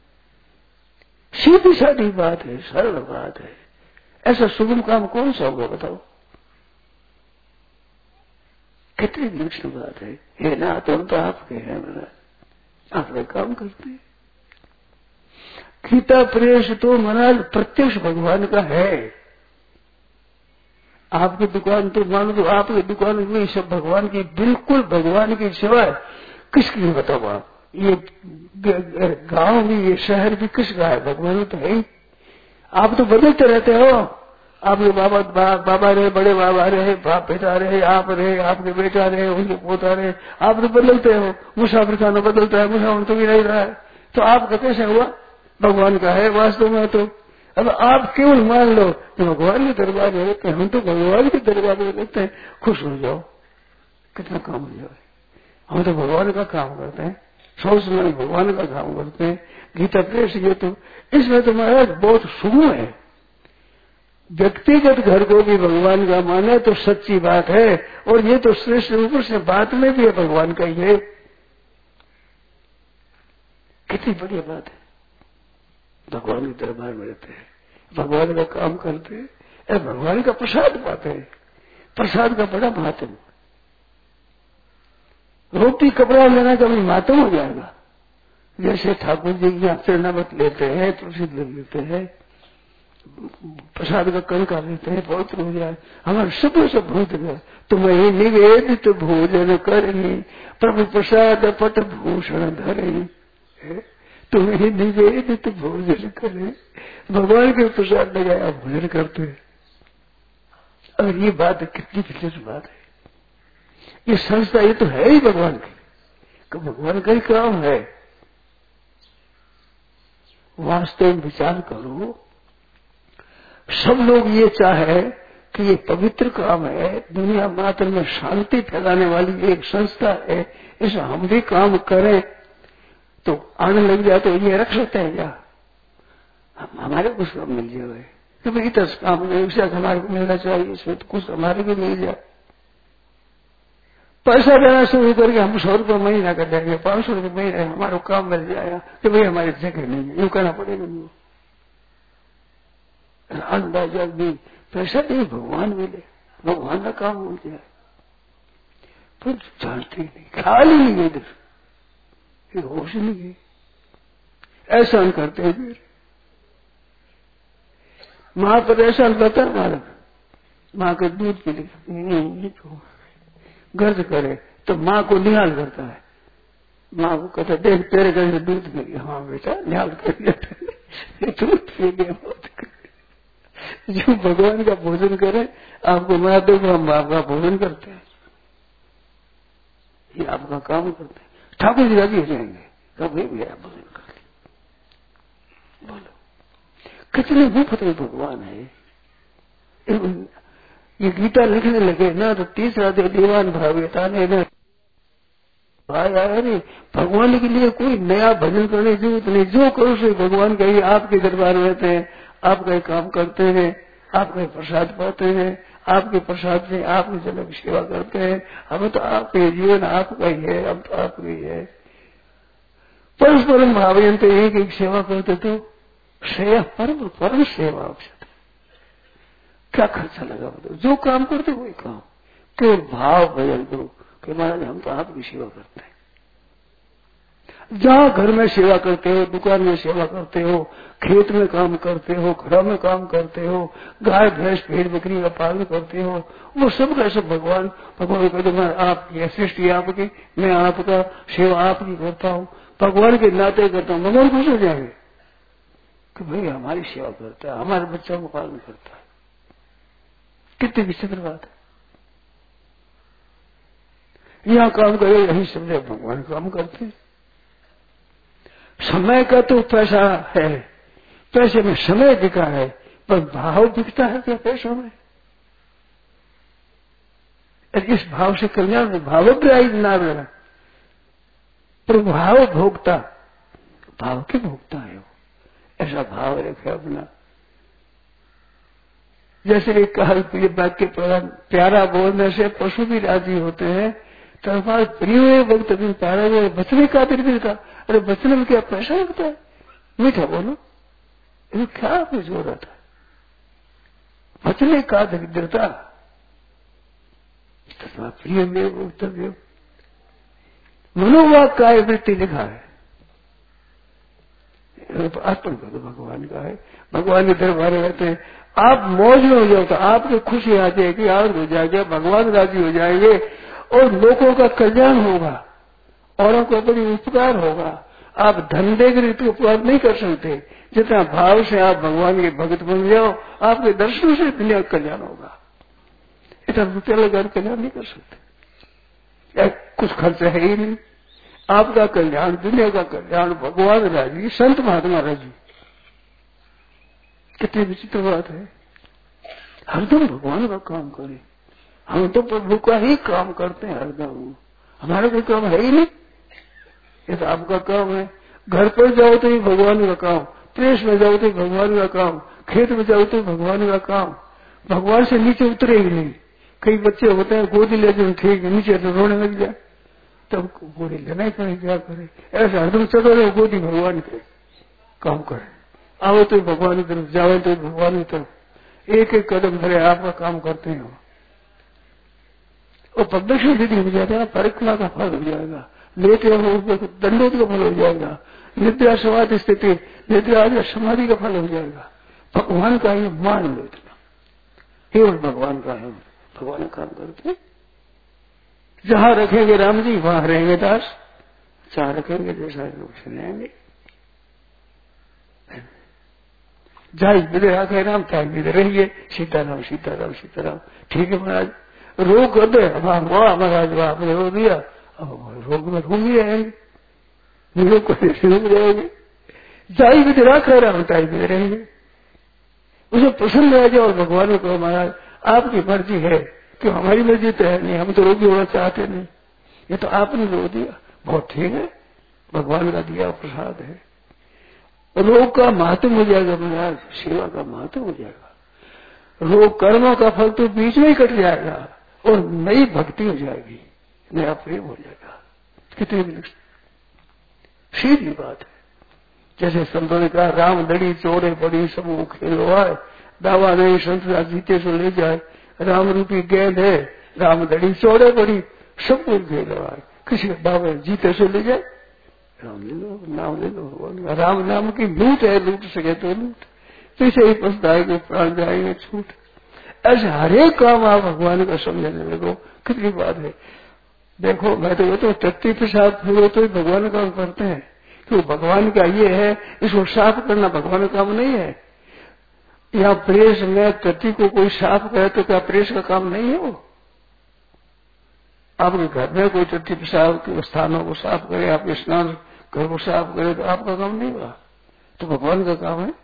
सीधी सादी बात है, सरल बात है। ऐसा सुगम काम कौन सा होगा बताओ। कितनी मुश्किल बात है ना, तो हम तो आपके हैं, आप काम करते हैं। गीता प्रेस तो महाराज प्रत्यक्ष भगवान का है। आपकी दुकान तो मान लो, आपकी दुकान में सब भगवान की, बिल्कुल भगवान की सेवा है। किसकी नहीं बताओ आप। ये गांव भी, ये शहर भी किसका है, भगवान तो है ही। आप तो बदलते रहते हो, आपके बाबा रहे, बड़े बाबा रहे, बाप बेटा रहे, आप रहे, आपके बेटा रहे, उनके पोता रहे, आप तो बदलते हो। मुसाफिर खाना बदलता है, मुसाफिर तो भी नहीं रहा है, तो आपका कैसे हुआ, भगवान का है वास्तव में। तो अब आप केवल मान लो कि भगवान के दरबार में रहते हैं, हम तो भगवान के दरबार में रहते हैं, खुश हो जाओ, कितना काम हो जाए। हम तो भगवान का काम करते हैं, 100 समय भगवान का काम करते हैं। गीता प्रेस ये तो, इसमें तो महाराज बहुत सुगम है। व्यक्तिगत घर को भी भगवान का माने तो सच्ची बात है, और ये तो श्रेष्ठ ऊपर से बात में भी है भगवान का ही है। कितनी बढ़िया बात है। भगवान के दरबार में रहते हैं, भगवान का काम करते हैं, भगवान का प्रसाद पाते हैं। प्रसाद का बड़ा महत्व। रोटी कपड़ा लेना कभी महत्व हो जाएगा। जैसे ठाकुर जी यहाँ चरणामृत लेते हैं, तुलसी ले लेते हैं, प्रसाद का कंका लेते हैं, पवित्र हो जाए। हमारे सब भूत गए। तुम्हें निवेदित भोजन करनी, प्रभु प्रसाद पट भूषण धरनी। तुम्हें निवेदित भोजन करे, भगवान के प्रसाद लगाया भोजन करते हैं। और ये बात कितनी विशेष बात है। ये संस्था ये तो है ही भगवान की, भगवान का ही काम है। वास्तव में विचार करो, सब लोग ये चाहे कि ये पवित्र काम है, दुनिया मात्र में शांति फैलाने वाली एक संस्था है, इसे हम भी काम करें तो आने लग जाए तो ये रख सकते हैं क्या। हमारे कुछ काम मिल जाए तो भाई 10 काम में हमारे को मिलना चाहिए, इसमें तो कुछ हमारे भी मिल जाए। पैसा देना शुरू करके हम 100 रुपये महीना कर देंगे, 500 रुपये महीने, हमारा काम मिल जाएगा कि भाई हमारी जगह नहीं है, यूं कहना पड़ेगा। अंदाजा भी पैसा नहीं, भगवान मिले, भगवान का काम हो जाए, पर जानते नहीं, ख्याल ही नहीं इधर, होश नहीं है। ऐसा हम करते हैं फिर माँ पर ऐसा लगता है मालक, माँ के दूध के लिए गर्ज करे तो माँ को निहाल करता है। माँ को कहता देख तेरे घर से दूध पी गया। हाँ बेटा निहाल कर लिया, दूध पी गया। जो भगवान का भोजन करे आपको बना दो, हम आपका भोजन करते हैं, ये आपका काम करते हैं। ठाकुर जी राजी हो जाएंगे, कभी भी आप भोजन कर ले। बोलो कितने मुफ्त में भगवान है। ये गीता लिखने लगे ना तो तीसरा दीवान भावेता ने ना आया नहीं। भगवान के लिए कोई नया भजन करने की जरूरत नहीं, जो करो से भगवान का ही आपके दरबार में रहते हैं, आपका ही काम करते हैं, आपका ही प्रसाद पाते हैं, आपके प्रसाद से आपकी जन की सेवा करते हैं। हमें तो आपके जीवन आपका ही है, हम तो आपका ही है। परस्परम भावयन तो एक एक सेवा करते तो श्रेय परम परम सेवा आवश्यक। क्या खर्चा लगा बताओ, जो काम करते वही काम, केवल भाव बदल दो कि महाराज हम तो आपकी सेवा करते हैं। जहाँ घर में सेवा करते हो, दुकान में सेवा करते हो, खेत में काम करते हो, घरों में काम करते हो, गाय भैंस भेड़ बकरी का पालन करते हो, वो सब का सब भगवान कहते मैं आपकी सृष्टि आपकी, मैं आपका सेवा आपकी करता हूँ, भगवान के नाते करता हूँ। भगवान खुश हो जाएंगे कि भाई हमारी सेवा करता है, हमारे बच्चों को पालन करता है। कितनी विचित्र बात है। यहाँ काम करे यही समझे भगवान काम करते हैं। समय का तो पैसा है, पैसे में समय बिका है, पर भाव बिकता है क्या पैसों में? इस भाव से कल्याण में भावग्राही नारायण प्रभाव भोगता, भाव के भोगता है वो, ऐसा भाव रखे अपना। जैसे एक कहा वाक्य प्यारा बोलने से पशु भी राजी होते हैं, तो हमारे प्रिय वक्त भी प्यारा बोले बचने का दरिद्रता। अरे बचने में क्या पैसा लगता है? मीठा बोलो, ये क्या आपने जोड़ा था? बचने का दरिद्रता प्रिय में वक्तव्य मनोवाक का वृत्ति लिखा है, अर्पण कर दो भगवान का है। भगवान के दरबार में रहते हैं, आप मौज में हो जाओ तो आपको खुशी आ जाएगी, आनंद हो जाएगा, भगवान राजी हो जाएंगे और लोगों का कल्याण होगा, औरों को बड़ी उपकार होगा। आप धंधे के रीति उपकार नहीं कर सकते, जितना भाव से आप भगवान के भक्त बन जाओ, आपके दर्शनों से दुनिया का कल्याण होगा। इतना रुपया लगाकर कल्याण नहीं कर सकते, कुछ खर्च है ही नहीं। आपका कल्याण, दुनिया का कल्याण, भगवान राजी, संत महात्मा राजी। कितनी विचित्र बात है। हरदम भगवान का काम करें, हम तो प्रभु का ही काम करते हैं हरदम, हमारा कोई काम है ही नहीं। ये तो आपका काम है। घर पर जाओ तो ही भगवान का काम, प्रेस में जाओ तो भगवान का काम, खेत में जाओ तो भगवान का काम। भगवान से नीचे उतरे ही नहीं। कई बच्चे होते हैं गोदी ले जाए ठीक है, नीचे तो रोने लग जाए, तब गोदी लेना ही पड़े, क्या करे। ऐसा हरदम चलो रहे गोदी भगवान के काम करे, आओ तो भगवान की तरफ, जाओ तो भगवान की तरफ, एक एक कदम भरे आपका काम करते हैं। और प्रदक्षिण यदि हो जाएगा, परिक्रमा का फल हो जाएगा, लेते हो दंडोत का फल हो जाएगा, निद्रा समाधि स्थिति, निद्रा समाधि का फल हो जाएगा। भगवान का ही मान लो, इतना केवल भगवान का है, भगवान काम करते। जहां रखेंगे राम जी वहां रहेंगे दास, जहां रखेंगे जैसा लोग सुनेंगे। जहाँ विदे आखे राम चाहे विदे रहिए, सीताराम सीताराम सीताराम। ठीक है महाराज, रोग कर दे, वाह महाराज वाह, आपने रो दिया, अब रोग में घूम ही रहेंगे, रोग को रुक जाएंगे। जाई विदे राखे राम चाहे विदे रहेंगे, उसे प्रसन्न रह जाओ। भगवान को महाराज आपकी मर्जी है, कि हमारी मर्जी तो है नहीं, हम तो रोगी होना चाहते नहीं, ये तो आपने रो दिया, बहुत ठीक है, भगवान का दिया प्रसाद है। रोग का महत्व हो जाएगा महाराज, सेवा का महत्व हो जाएगा। रोग कर्मों का फल तो बीच में ही कट जाएगा और नई भक्ति हो जाएगी, नया प्रेम हो जाएगा। कितनी सीधी बात है। जैसे संतों ने कहा, राम दड़ी चोरे बड़ी समूह खेलो आए, दावा नहीं संत जीते सो ले जाए। राम रूपी गेंद है, राम दड़ी चोरे बड़ी सब खेलो आए, किसी दावे जीते सो ले जाए। राम ले लो, नाम ले लो, राम नाम की लूट है, लूट सके तो लूट, पीछे ही पछताएंगे, प्राण जाएंगे, छूट। ऐसे हर एक काम आप भगवान का समझने लगो। कितनी बात है। देखो मैं तो टट्टी पेशाब हुए तो भगवान काम करते हैं, तो भगवान का ये है, इसको साफ करना भगवान का काम नहीं है। यहाँ प्रेस में टट्टी को कोई साफ करे तो क्या प्रेस का काम नहीं है? वो आपके घर में कोई टट्टी पेशाब के स्थानों को साफ करे, आपके स्नान घर को साफ करे, तो आपका काम नहीं हुआ, तो भगवान का काम है।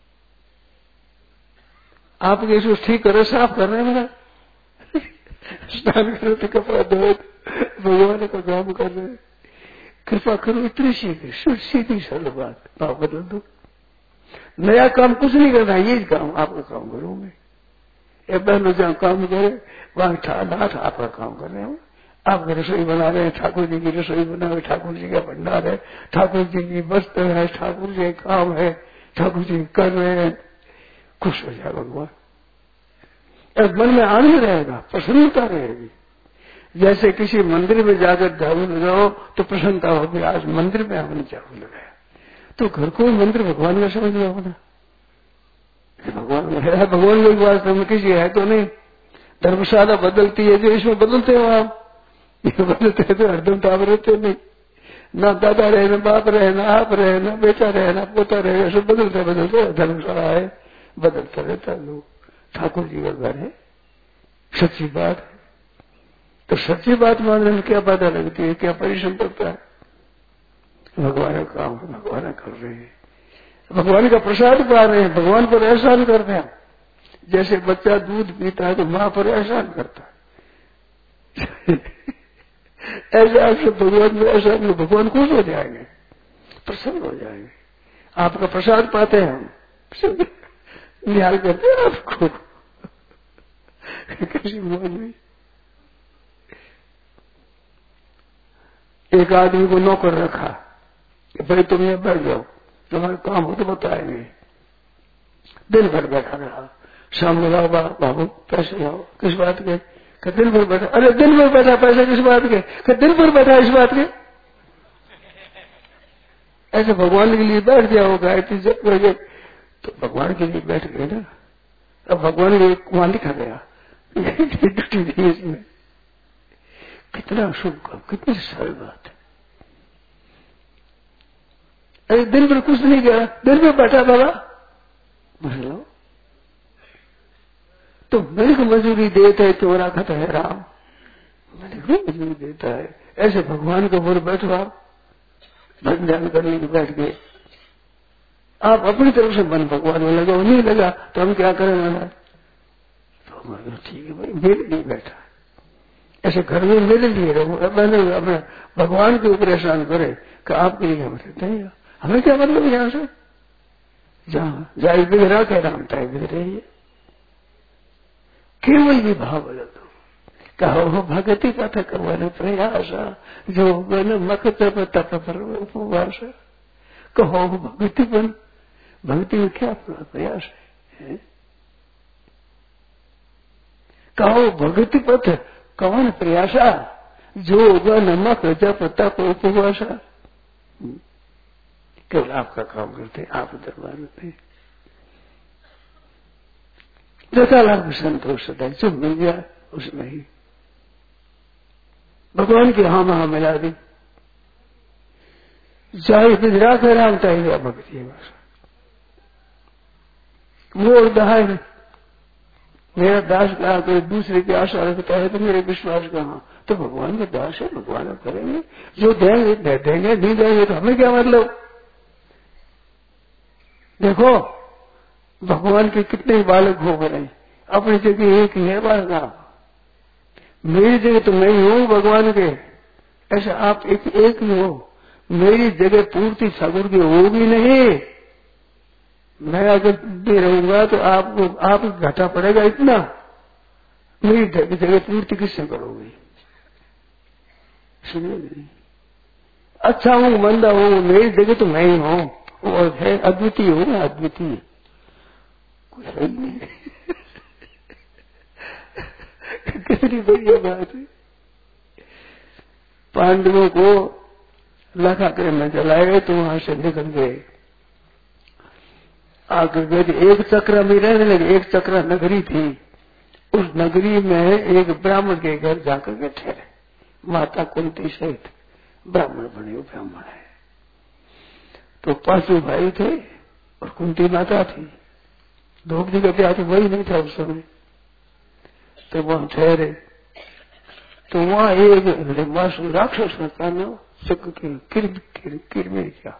आपके इसको ठीक करे, साफ कर रहे हैं मेरा स्नान करो तो कपड़ा धोए, भगवान का काम कर रहे हैं। कृपा करो, इतनी सीधी सरल बात, आप बदल दो। नया काम कुछ नहीं करना, ये काम आपका काम करूं मैं। ये पहले जहाँ काम करे वहां ठाठ आपका काम कर रहे हो। आप रसोई बना रहे हैं, ठाकुर जी की रसोई बना रहे, ठाकुर जी का भंडार है, ठाकुर जी की वस्त्र है, ठाकुर जी का काम है, ठाकुर जी कर रहे हैं, खुश हो जाए भगवान। मन में आनंद रहेगा, प्रसन्नता रहेगी। जैसे किसी मंदिर में जाकर झाड़ू लगाओ तो प्रसन्नता होगी, आज मंदिर में हमने झाड़ू लगाया, तो घर को मंदिर भगवान का समझ लो ना। भगवान है, भगवान की बात में किसी है तो नहीं। धर्मशाला बदलती है जो इसमें बदलते हो आप, ये बदलते हैं तो हरदम तो आप रहते नहीं। ना दादा रहे, ना बाप रहे, ना आप रहे, ना बेटा रहे, ना पोता रहे, सब बदलते बदलते धर्मशाला है, बदलता रहता लोग। ठाकुर जी का घर है, सच्ची बात है, तो सच्ची बात मानने में क्या बाधा लगती है, क्या परिश्रम पड़ता है? भगवान का काम है, भगवान कर रहे हैं, भगवान का प्रसाद पा रहे हैं, भगवान पर एहसान करते हैं। जैसे बच्चा दूध पीता है तो माँ पर एहसान करता है ऐसे आपसे भगवान में एहसान, भगवान खुश हो जाएंगे, प्रसन्न हो जाएंगे। आपका प्रसाद पाते हैं हम, निहाल करते हैं आपको किसी मन में। एक आदमी को नौकर रखा कि भाई तुम यहाँ बैठ जाओ, तुम्हारे काम हो तो बताएंगे। दिन भर बैठा रहा, शाम को लाओ बाबू पैसे लाओ, किस बात के? दिन भर बैठा। अरे दिन भर बैठा, पैसे किस बात के? दिन भर बैठा, इस बात के। ऐसे भगवान के लिए बैठ जाओ, गायत्री जप करोगे तो भगवान के लिए बैठ गए ना। अब भगवान के वहां लिखा गया इसमें कितना शुभ काम, कितनी सरल बात है। अरे दिन भर कुछ नहीं किया, दिन भर बैठा बाबा, लो तो मेरे को मजूरी देता है, चोरा खाता है राम, मेरे को मजूरी देता है। ऐसे भगवान के ऊपर बैठो आप, भजन ध्यान करने के बैठ गए आप, अपनी तरफ से मन भगवान में लगा, नहीं लगा तो हम क्या करें महाराज? तो ठीक है भाई, मेरे लिए बैठा, ऐसे घर में मेरे लिए रहो। मैंने अपने भगवान के ऊपर एहसान करे कि आपके लिए हम रहते हैं। हमें क्या मतलब यहाँ से? जहाँ जाए बिगड़ा के राम ताई बिगड़े, केवल ये भाव बदल दो। कहो भगति पथ कवन प्रयास, जो बन मक तप तप पर उपवास। कहो भक्ति बन, भक्ति में क्या प्रयास है? कहो भक्ति पथ कवन प्रयासा, जो बन मक जप तप उपवास। केवल आपका काम करते, आप दरबार होते, जैसा लाभ संतोष सदा जो मिल गया उसमें ही भगवान की हाँ महा मिला दी। चाहे बिजरा कर राम चाहिए भक्ति है, बस मोर दहाय मेरा दास कहा कोई दूसरे की आशा रखता है तो मेरे विश्वास कहाँ? तो भगवान का दास है, भगवान करेंगे, जो देंगे दे देंगे, नहीं देंगे तो हमें क्या मतलब? देखो भगवान के कितने बालक हो गए, अपनी जगह एक ही है बालक, मेरी जगह तो मैं ही हूँ भगवान के, ऐसा आप एक ही हो। मेरी जगह पूर्ति ठाकुर की होगी नहीं, मैं अगर दे रहूंगा तो आपको घाटा पड़ेगा इतना, मेरी जगह पूर्ति किससे करोगी? सुनिए, अच्छा हूँ मंदा हूँ, मेरी जगह तो मैं ही हूँ, और है अद्वितीय हूँ ना, अद्वितीय कोई है नहीं कितनी बढ़िया बात है। पांडवों को लखा कर में जलाए गए तो वहां से निकल गए। आकर गए। एक चक्र में रहने लगे। एक चक्र नगरी थी, उस नगरी में एक ब्राह्मण के घर जाकर के ठहरे। माता कुंती सहित ब्राह्मण बने। ब्राह्मण है तो 5 भाई थे और कुंती माता थी। 2 जगह पे आते वही नहीं था उस समय। तो वहां ठहरे तो वहां एक राक्षस का नाम किरमिर क्या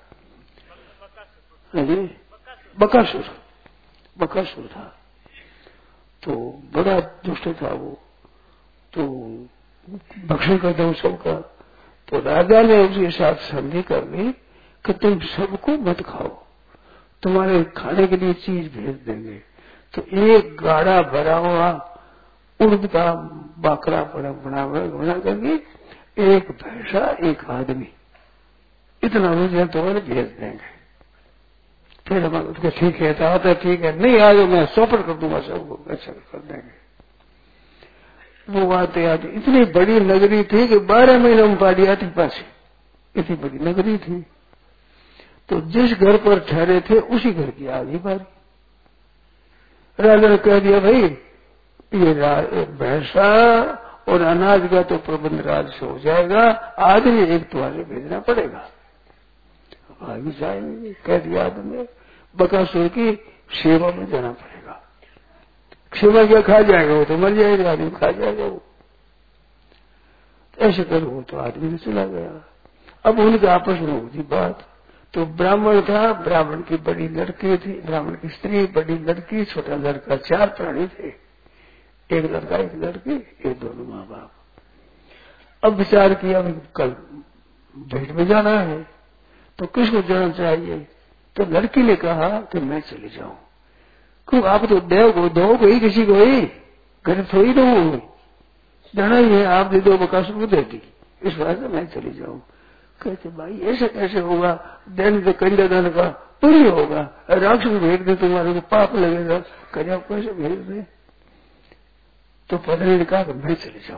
बकासुर था। तो बड़ा दुष्ट था वो, तो भक्षण करता हूँ सबका। तो राजा ने उसके साथ संधि कर ली कि तुम सबको मत खाओ, तुम्हारे खाने के लिए चीज भेज देंगे। तो एक गाढ़ा भरा हुआ उर्द का बाकरा बना करके एक भैंसा एक आदमी इतना मुझे तुम्हारे भेज देंगे। फिर हम उसको ठीक है तो आता ठीक है, नहीं आ जाओ मैं सौंपट कर दूंगा सबको, अच्छा कर देंगे। वो आते आते इतनी बड़ी नगरी थी कि 12 महीनों में पाड़ी आती पासी, इतनी बड़ी नगरी थी। तो जिस घर पर ठहरे थे उसी घर की आ गई बारी। राजा ने कह दिया भाई ये भैंसा और अनाज का तो प्रबंध राज से हो जाएगा, आदमी एक तुम्हारे भेजना पड़ेगा। आगे जाएंगे, कह दिया आदमी बकासुर की सेवा में जाना पड़ेगा। सेवा क्या खा जाएगा, वो तो मर जाएगा, आदमी खा जाएगा वो। ऐसे कर वो तो आदमी ने चला गया। अब उनके आपस में होती बात। तो ब्राह्मण था, ब्राह्मण की बड़ी लड़की थी, ब्राह्मण की स्त्री, बड़ी लड़की, छोटा लड़का, 4 प्राणी थे। एक लड़का एक लड़की, ये दोनों माँ बाप। अब विचार किया कल भेंट में जाना है तो किसको जाना चाहिए। तो लड़की ने कहा कि मैं चली जाऊं, क्यों आप तो दो कोई किसी को ही घर थोड़ी दूंगी, जाना ही है, आप दे दो बकासुर को दे दी, इस वजह से मैं चली जाऊं। कहते भाई ऐसे कैसे होगा, देन तो कन्यादान का पुण्य होगा, राक्षस भेज दे तुम्हारे को पाप लगेगा, कन्या कैसे भेज दे। तो पत्नी ने कहा कि मैं चले जाऊं।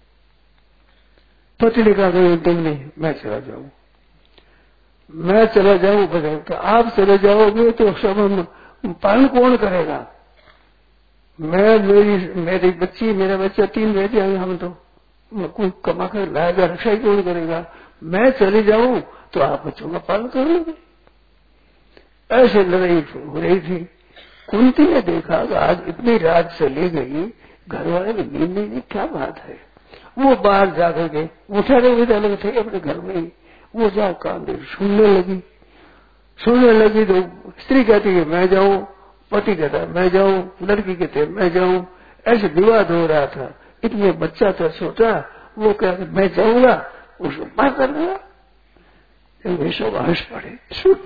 पति ने कहा कि तुम नहीं, मैं चला जाऊं। मैं चला जाऊं तो आप चले जाओगे तो सब हम पालन कौन करेगा। मैं मेरी बच्ची, मेरा बच्चा, 3 बेटे हैं हम, तो कोई कमा कर लाएगा, रक्षा कौन करेगा। मैं चली जाऊं तो आप बच्चों का पालन कर लोगे। ऐसे लड़ाई हो रही थी। कुंती ने देखा कि आज इतनी रात चली गई, घर वाले की नींद नहीं, क्या बात है। वो बाहर जाकर के उठा रहे अलग थे अपने घर में ही, वो जा कान सुनने लगी। तो स्त्री कहती है मैं जाऊं, पति कहता मैं जाऊं, लड़की कहते मैं जाऊं। ऐसे विवाद हो रहा था। इतने बच्चा था छोटा, वो कहते मैं जाऊंगा, उसको मार कर दिया। वे सब हंस पड़े,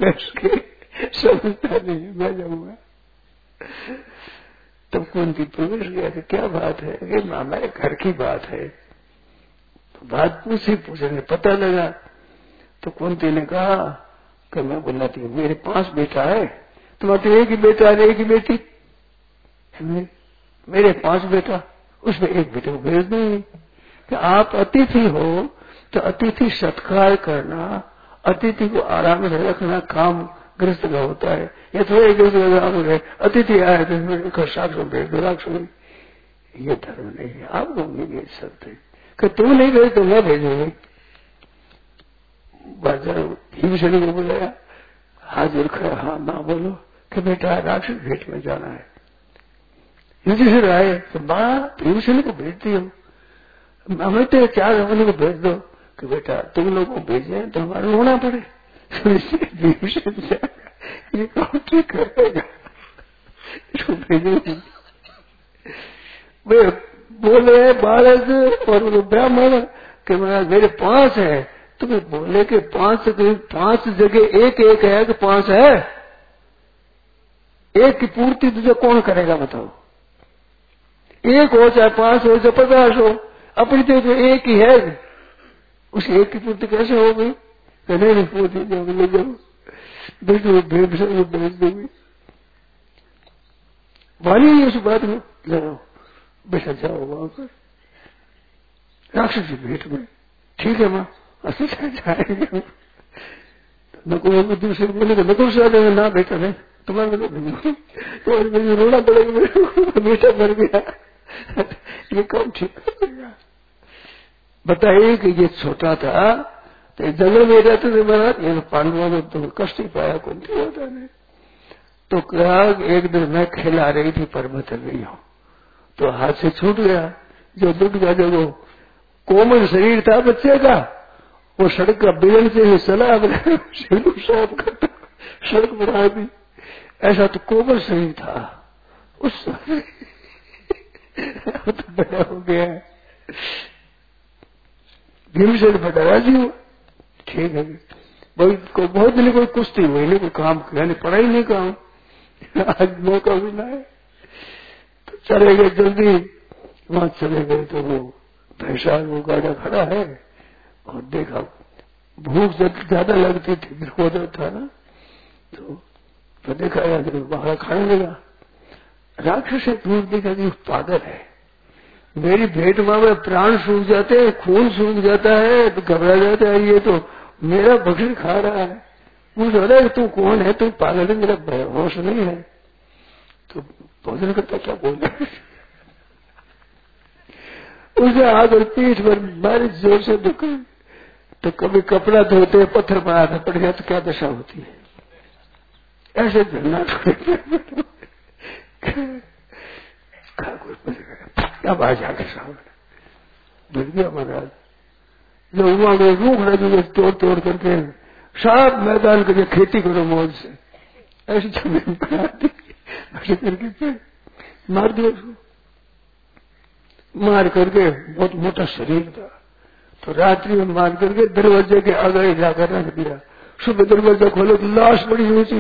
समझता नहीं मैं जाऊंगा। तब कुंती प्रवेश गया कि क्या बात है, कि हमारे घर की बात है। तो बात पूछने पता लगा। तो कुंती ने कहा कि मैं बुलाती हूँ, मेरे 5 बेटा है, तुम्हारे एक ही बेटा है, एक ही बेटी, मेरे 5 बेटा, उसमें एक बेटे को भेज देंगे। कि आप अतिथि हो तो अतिथि सत्कार करना, अतिथि को आराम में रखना काम गृहस्थ का होता है। ये थोड़े गृहस्थ अतिथि आए तो साक्ष्य भेज दो, राक्षस, ये धर्म नहीं है, आप लोग नहीं भेज सकते। कि तुम नहीं भेज तो मैं भेजूंगी। भीमसेन को बुलाया, हाजिर खड़ा, हाँ माँ बोलो कि बेटा राक्षस भेंट में जाना है। युधिष्ठिर आए तो माँ भीमसेन को भेजती हो, हमें तो 4 होने को भेज दो। कि बेटा तुम लोग को भेजे तो हमारा रोना पड़े। भीमसेन ये कौन ठीक करेगा, इसको भेजेंगे। वे बोले बालक और ब्राह्मण कि मेरे 5 है, तुम्हें बोले कि 5 जगह एक है कि 5 है, एक की पूर्ति तुझे कौन करेगा बताओ। 1 हो चाहे 5 हो चाहे 50 हो, अपनी तो एक ही है, उस एक की पूर्ति कैसे हो गई। नहीं पूर्ति ले जाओ, भेज दूंगी। वाली उस बात में ले जाओ, बेटा जाओ वहां पर राक्षस की भेंट में। ठीक है माँ, जाएंगे। नकुल दूसरे बोले नकुल से ना बेटा नहीं, तुम्हारे तो रोना पड़ेगा, बेटा मर गया, ये कौन ठीक करेगा? बताइए कि ये छोटा था तो जंगल में रहते थे महाराज, ये पांडवों ने तो कष्ट ही पाया कुंती माता ने। तो कहा एक दिन मैं खेला रही थी, पर्वत गई हूँ, तो हाथ से छूट गया, जो दुख गया, जो कोमल शरीर था बच्चे का, वो सड़क का बेलन से ही सलाह साफ करता, सड़क बना दी। ऐसा तो कोमल शरीर था उस समय, तो बड़ा हो गया। भीमसेन बड़ा राजी हुआ, ठीक है, बहुत दिन कोई कुश्ती हुई नहीं, कोई काम किया नहीं, पढ़ाई नहीं काम, आज मौका मिला है तो चले गए जल्दी। वहां चले गए तो वो भैंसा वो गाड़ा खड़ा है, और देखा भूख ज्यादा लगती थी, बिल्कुल था ना, तो देखा बाहर खाने लगा। राक्षस से दूर देखा कि पागल है, मेरी भेंट में प्राण सूख जाते हैं, खून सूख जाता है, तो घबरा जाता है, ये तो मेरा भक्षण खा रहा है। मुझे लगा कि तू कौन है, तू पागल है, मेरा होश नहीं है। तो भोजन करता क्या बोल रहा है, उसे हाथ और पीठ पर बारिश जोर से दुख। तो कभी कपड़ा धोते पत्थर पर आधा पड़ गया तो क्या दशा होती है, ऐसे झरना अब आ जाकर सामने गिर गया महाराज। जो हुआ वो रूख रहे तोड़ तोड़ करके साफ मैदान करके खेती करो मौज से, ऐसी जमीन बना दी, करके मार दिया उसको। मार करके बहुत मोटा शरीर था, तो रात्रि में मार करके दरवाजे के आगे जाकर रख दिया। सुबह दरवाजा खोले तो लाश बड़ी ऊंची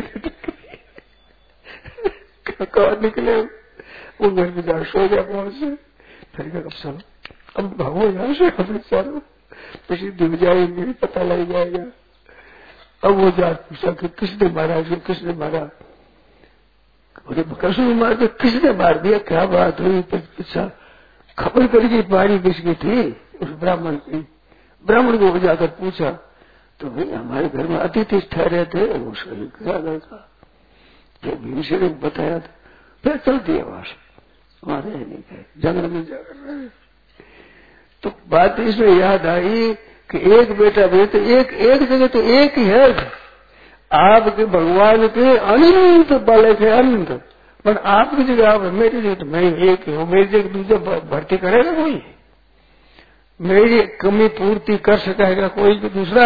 कहा निकले, वो घर में जा सो गया पहुंच से। फिर अब चलो अब भागो यहाँ से, अब चलो प्रसिद्धि हो जाएगी, पता लग जाएगा। अब वो जा पूछा कि किसने मारा उसको, किसने मारा? बोले बकासुर ने मार दिया। किसने मार दिया, क्या बात हुई? पूछा, खबर करके पानी किसकी थी? उस ब्राह्मण की। ब्राह्मण को जाकर पूछा तो भाई हमारे घर में अतिथि ठहरे थे, वो शरीर क्या लड़का, जब भीमसेन ने बताया था। फिर चल दिया वहां रह नहीं गए, जंगल में जाकर रहे। तो बात इसमें याद आई कि एक बेटा बेटे एक जगह तो एक ही है, आपके भगवान के अनंत बालक है, अनंत, पर आपकी जगह आप, मेरी जगह तो मैं एक ही हूँ, मेरी जगह दूसरा भर्ती करेगा कोई? मेरी कमी पूर्ति कर सकेगा कोई दूसरा?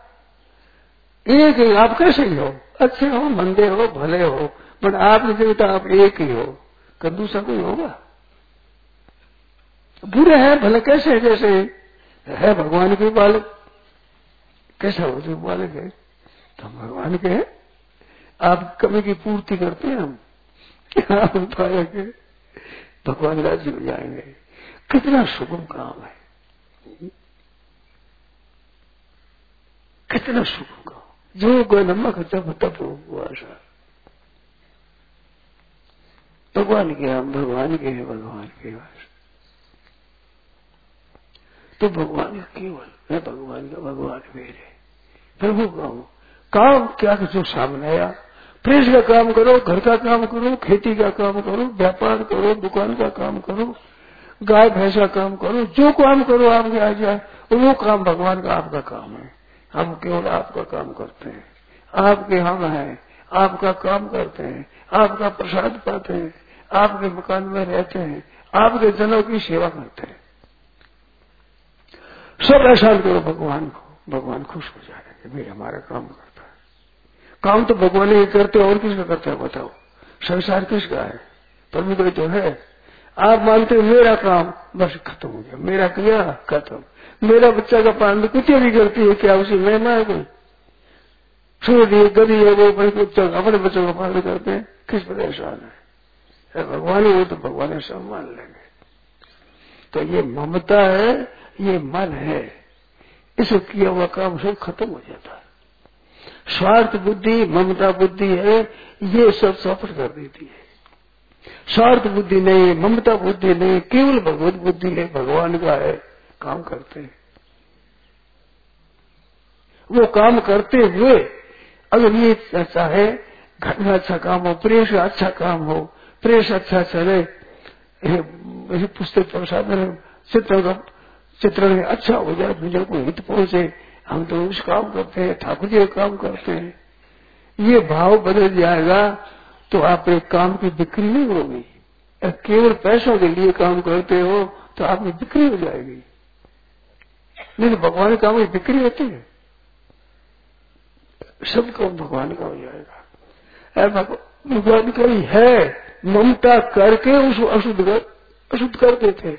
एक ही आप कैसे ही हो, अच्छे हो, मंदे हो, भले हो, पर आपकी जगह तो आप एक ही हो, कर दूसरा कोई होगा? बुरे हैं भले कैसे है, जैसे है भगवान के बालक, कैसा हो जो बालक है, तो हम भगवान के हैं। आप कमी की पूर्ति करते हैं, हम आप बालक है, भगवान राजी हो जाएंगे। कितना सुगम काम है, कितना सुगम काम, जो कोई नमक तब आशा भगवान के, हम भगवान के हैं, भगवान के वास। तो भगवान का केवल मैं भगवान का, भगवान मेरे प्रभु का हूं। काम क्या जो सामने आया, प्रेस का काम करो, घर का काम करो, खेती का काम करो, व्यापार करो, दुकान का काम करो, गाय भैंस का काम करो, जो काम करो आपके आ जाए, वो काम भगवान का आपका काम है। हम केवल आपका काम करते हैं, आपके हम हैं, आपका काम करते हैं, आपका प्रसाद पाते हैं, आपके मकान में रहते हैं, आपके जनों की सेवा करते हैं। सब एहसान करो भगवान को, भगवान खुश हो जाएंगे, भाई हमारा काम करता है। काम तो भगवान ही करते, और किसका करता है बताओ? संसार किसका है? प्रभु कोई तो है। आप मानते हो मेरा काम, बस खत्म हो गया, मेरा किया खत्म। मेरा बच्चा का पालन कुत्ते भी करती है, क्या उसी में है कोई? सूर्य गदी है, वो अपने बच्चों का पालन करते हैं, किस पर एहसान है? भगवान ही हो तो भगवान ने सब मान लेंगे। तो ये ममता है, ये मन है, इसे किया हुआ काम सब खत्म हो जाता है। स्वार्थ बुद्धि, ममता बुद्धि है, ये सब सफर कर देती है। स्वार्थ बुद्धि नहीं, ममता बुद्धि नहीं, केवल भगवत बुद्धि है, भगवान का है, काम करते हैं। वो काम करते हुए अगर ये चाहे घर में अच्छा काम हो, प्रेस का अच्छा काम हो, प्रेस अच्छा चले, पुस्तक प्रसादन चित्रण अच्छा हो जाए, मुझे को हित पहुंचे, हम तो उस काम करते हैं, ठाकुर जी का काम करते हैं। ये भाव बदल जाएगा तो आप एक काम की बिक्री नहीं होगी। केवल पैसों के लिए काम करते हो तो आपकी बिक्री हो जाएगी। नहीं तो भगवान का काम की बिक्री होती है, सब काम भगवान का हो जाएगा। भगवान का ही है, ममता करके उसको अशुद्ध कर देते।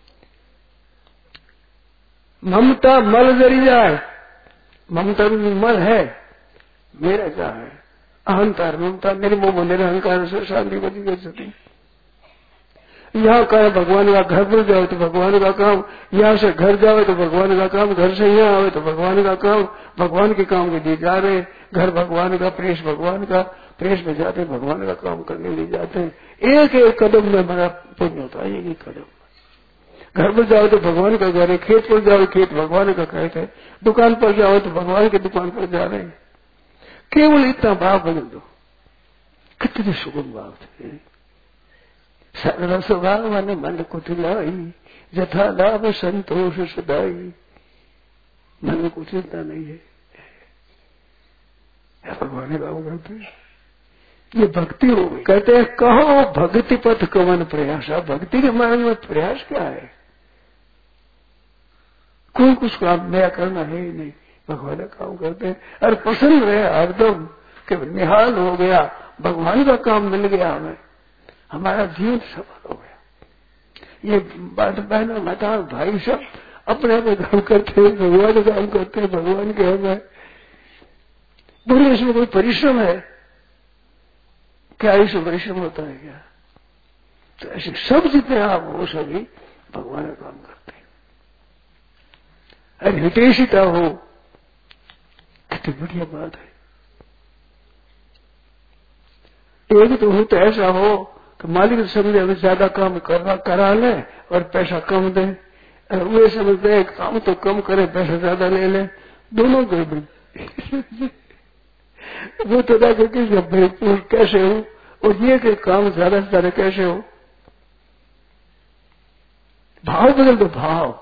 ममता मल जरी जाए, ममता में मल है, मेरा क्या है, अहंकार ममता, मेरे मोह मेरे अहंकार से शांति बची कर सकती। यहाँ का भगवान का घर पर जाओ तो भगवान का काम, यहाँ से घर जाओ तो भगवान का काम, घर से यहाँ आवे तो भगवान का काम, भगवान के काम के लिए जा रहे, घर भगवान का, प्रेस भगवान का, प्रेस में जाते भगवान का काम करने लिए जाते हैं। एक एक कदम में बड़ा पुण्य होता है, एक एक कदम। घर पर जाओ तो भगवान का घर है, खेत पर जाओ खेत भगवान का खेत है, दुकान पर जाओ तो भगवान की दुकान पर जा रहे हैं। केवल इतना भाव बदल दो, कितने सुगम भाव थे। सरल स्वभाव मन मन कुटिलाई, यथा लाभ संतोष सदाई। मन में कुछ चिंता नहीं है, भगवान काम करते हैं। ये भक्ति हो गई। कहते हैं कहो भक्ति पथ कवन प्रयास। भक्ति के मार्ग में प्रयास क्या है? कोई कुछ काम नया करना है ही नहीं, भगवान का काम करते हैं। और पसंद रहे हरदम कि निहाल हो गया, भगवान का काम मिल गया, हमें हमारा जीवन सफल हो गया। ये बहनों माता भाई सब अपने अपने काम करते हैं, भगवान का काम करते हैं, भगवान के हमें बोले इसमें कोई परिश्रम है क्या? इसमें परिश्रम होता है क्या? तो ऐसे सब जितने आप हो सभी भगवान का काम करते हैं। अरे हितेशिता हो, कितनी बढ़िया बात है। एक तो हो तो ऐसा हो कि मालिक समझे हमें ज्यादा काम करा ले और पैसा कम दे, और वे समझते हैं काम तो कम करे पैसा ज्यादा ले ले, दोनों गड़बड़ी। वो तो ना कि कैसे हो, और ये कि काम ज्यादा से ज्यादा कैसे हो। भाव बदल दो,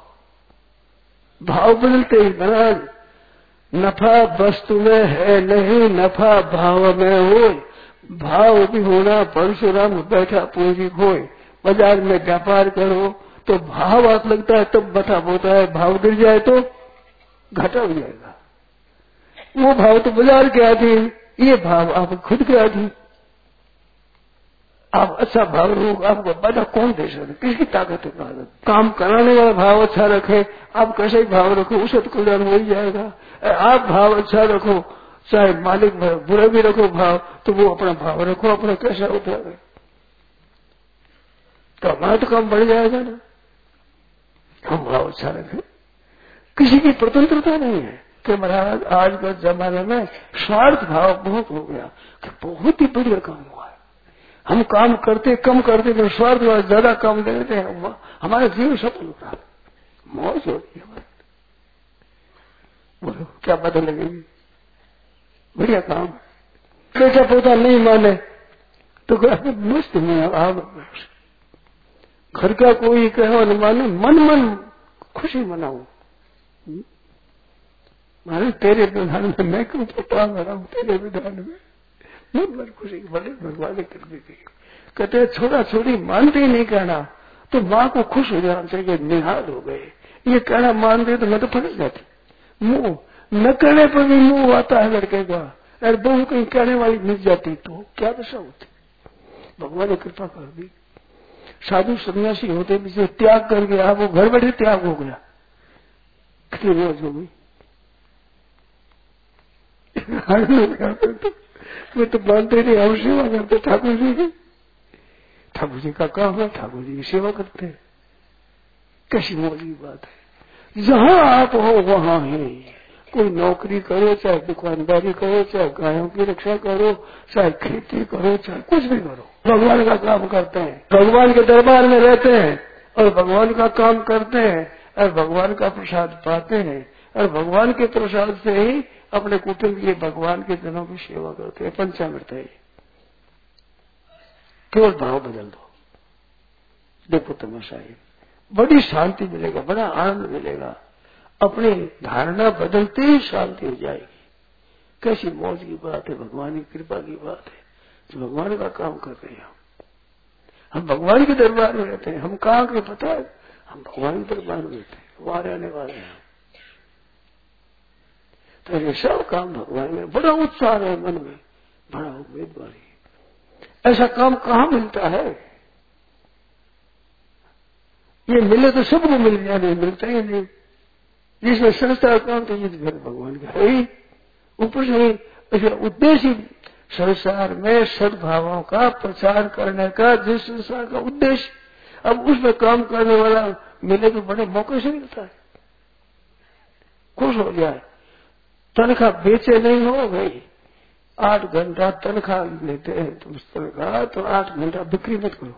भाव बदलते ही महाराज नफा वस्तु में है नहीं, नफा भाव में हो। भाव भी होना परशुराम बैठा पूंजी खोए। बाजार में व्यापार करो तो भाव हाथ लगता है तब बता होता है, भाव गिर जाए तो घाटा हो जाएगा। वो भाव तो बाजार के अधीन, ये भाव आप खुद के अधीन। आप अच्छा भाव रखो, आपको बाधा कौन दे सकते? किसकी ताकत है? काम कराने वाला भाव अच्छा रखे, आप कैसे भाव रखो उसे तो कल्याण हो ही जाएगा। आप भाव अच्छा रखो, चाहे मालिक बुरा भी रखो भाव, तो वो अपना भाव रखो, अपना कैसा होता है तो हमारा तो काम बढ़ जाएगा ना। हम भाव अच्छा रखें, किसी की स्वतंत्रता नहीं है कि महाराज आज के जमाने में स्वार्थ भाव बहुत हो गया कि बहुत ही बढ़िया काम हुआ है, हम काम करते कम करते तो स्वार्थ भाव ज्यादा काम दे देते हैं, हमारा जीवन सफल होता है, मौज होती है। बोलो क्या पता लगेगी? बढ़िया काम। बेटा पोता नहीं माने तो मस्त में आप घर का कोई कहो न माने, मन खुशी मनाओ। माने तेरे विधान में मैं क्यों पता रहा हूं, तेरे विधान में मन खुशी बड़े भगवान कर दी। कहते छोड़ा छोड़ी मानते ही नहीं कहना, तो माँ को खुश हो जाना चाहिए, निहाल हो गए। ये कहना मानते तो मैं तो फंस जाती। मुंह न कहने पर भी मुंह आता है लड़के का, और बहू कहीं कहने वाली मिल जाती तो क्या दशा होती। भगवान ने कृपा कर दी। साधु सन्यासी होते भी जो त्याग कर गया, वो घर बैठे त्याग हो गया, कितनी मौज हो गई। वे तो मानते नहीं, हम सेवा करते ठाकुर जी की। ठाकुर जी का काम है, ठाकुर जी की सेवा करते हैं। कैसी मौज की बात है। जहां आप हो वहां है। कोई नौकरी करो, चाहे दुकानदारी करो, चाहे गायों की रक्षा करो, चाहे खेती करो, चाहे कुछ भी करो, भगवान का काम करते हैं, भगवान के दरबार में रहते हैं और भगवान का काम करते हैं और भगवान का प्रसाद पाते हैं, और भगवान के प्रसाद से ही अपने कुटुंब के भगवान के जनों की सेवा करते हैं। पंचामृत है। केवल भाव बदल दो, देखो तमाशा है, बड़ी शांति मिलेगा, बड़ा आनंद मिलेगा। अपनी धारणा बदलते ही शांति हो जाएगी। कैसी मौज की बात है, भगवान की कृपा की बात है, जो भगवान का काम कर रहे हैं। हम भगवान के दरबार में रहते हैं। हम कहाँ के पता है? हम भगवान के दरबार में रहते हैं, वहां रहने वाले हैं। तो ये सब काम भगवान में, बड़ा उत्साह है मन में, बड़ा उम्मीदवारी। ऐसा काम कहाँ मिलता है? ये मिले तो सबको मिल जाए, मिलता ही नहीं। जिसमें संस्था काम तो ये फिर भगवान का है ही। ऊपर से उद्देश्य संसार में सद्भावों का प्रचार करने का, जिस संसार का उद्देश्य, अब उसमें काम करने वाला मिले तो बड़े मौके से मिलता है, खुश हो जाए। तनख्वाह बेचे नहीं हो भाई, 8 घंटा तनख्वाह लेते हैं तुम तनख्वाह, तो 8 घंटा बिक्री मत करो।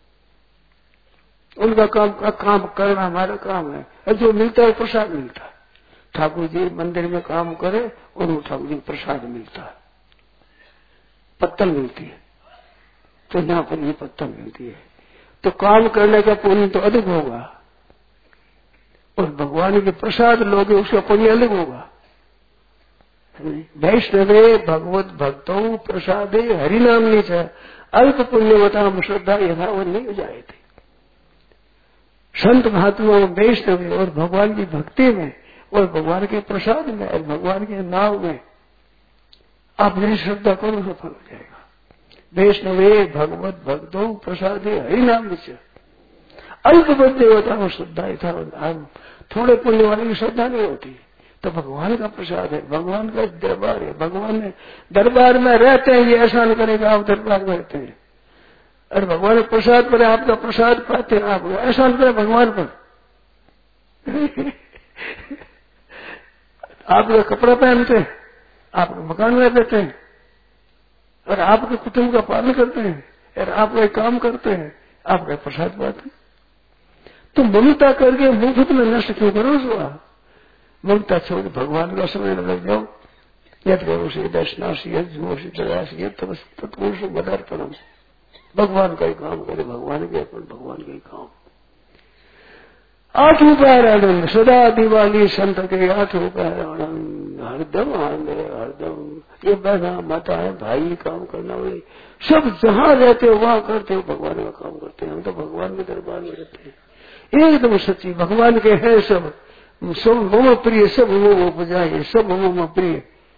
उनका काम करना हमारा काम है। जो मिलता है प्रसाद मिलता है। ठाकुर जी मंदिर में काम करे और ठाकुर जी प्रसाद मिलता है, पत्तल मिलती है। तो यहाँ पर ये पत्तल मिलती है, तो काम करने का पुण्य तो अधिक होगा, और भगवान के प्रसाद लोगे उसका पुण्य अलग होगा। वैष्णवे भगवत भक्तों प्रसादे हरिनाम नीच अल्प पुण्यवता श्रद्धा यथावत नहीं हो जाए थे। संत महात्माओं वैष्णव और भगवान की भक्ति में और भगवान के प्रसाद में और भगवान के नाम में आप मेरी श्रद्धा करो, सफल हो जाएगा। वैष्णवे भगवत भक्तों प्रसादे हरिनाम नीच अल्प पुण्यवता श्रद्धा यथावत। थोड़े पुण्य वाले की श्रद्धा नहीं होती, तो भगवान का प्रसाद है, भगवान का दरबार है। भगवान ने दरबार में रहते हैं, ये एहसान करेगा आप दरबार में रहते हैं। और भगवान प्रसाद पर आपका प्रसाद पाते हैं, आप एहसान करें भगवान पर। आपका कपड़ा पहनते हैं, आप मकान में रहते हैं, और आपके कुटुंब का पालन करते हैं, और आप कोई काम करते हैं, आपका प्रसाद पाते हैं। तो ममता करके मुफ्त में नष्ट क्यों करो? ममता छोड़ भगवान का समय लग जाओ। यद करोषि दर्शनाशी यद जोशी दयासी यद तत्पुरुष मदार्पणम। भगवान का ही काम करे, भगवान के अपन भगवान का ही काम। 8 उपाय आनंद सदा दिवाली संत के 8 उपाय आनंद हरदम आनंद हरदम। ये बहना माता है भाई काम करना वाले सब जहां रहते हो वहां करते हो, भगवान का काम करते हैं। हम तो भगवान के दरबार में रहते हैं, एकदम सच्ची भगवान के हैं सब मम प्रिय, सब मम उपजाए, सब मम प्रिय।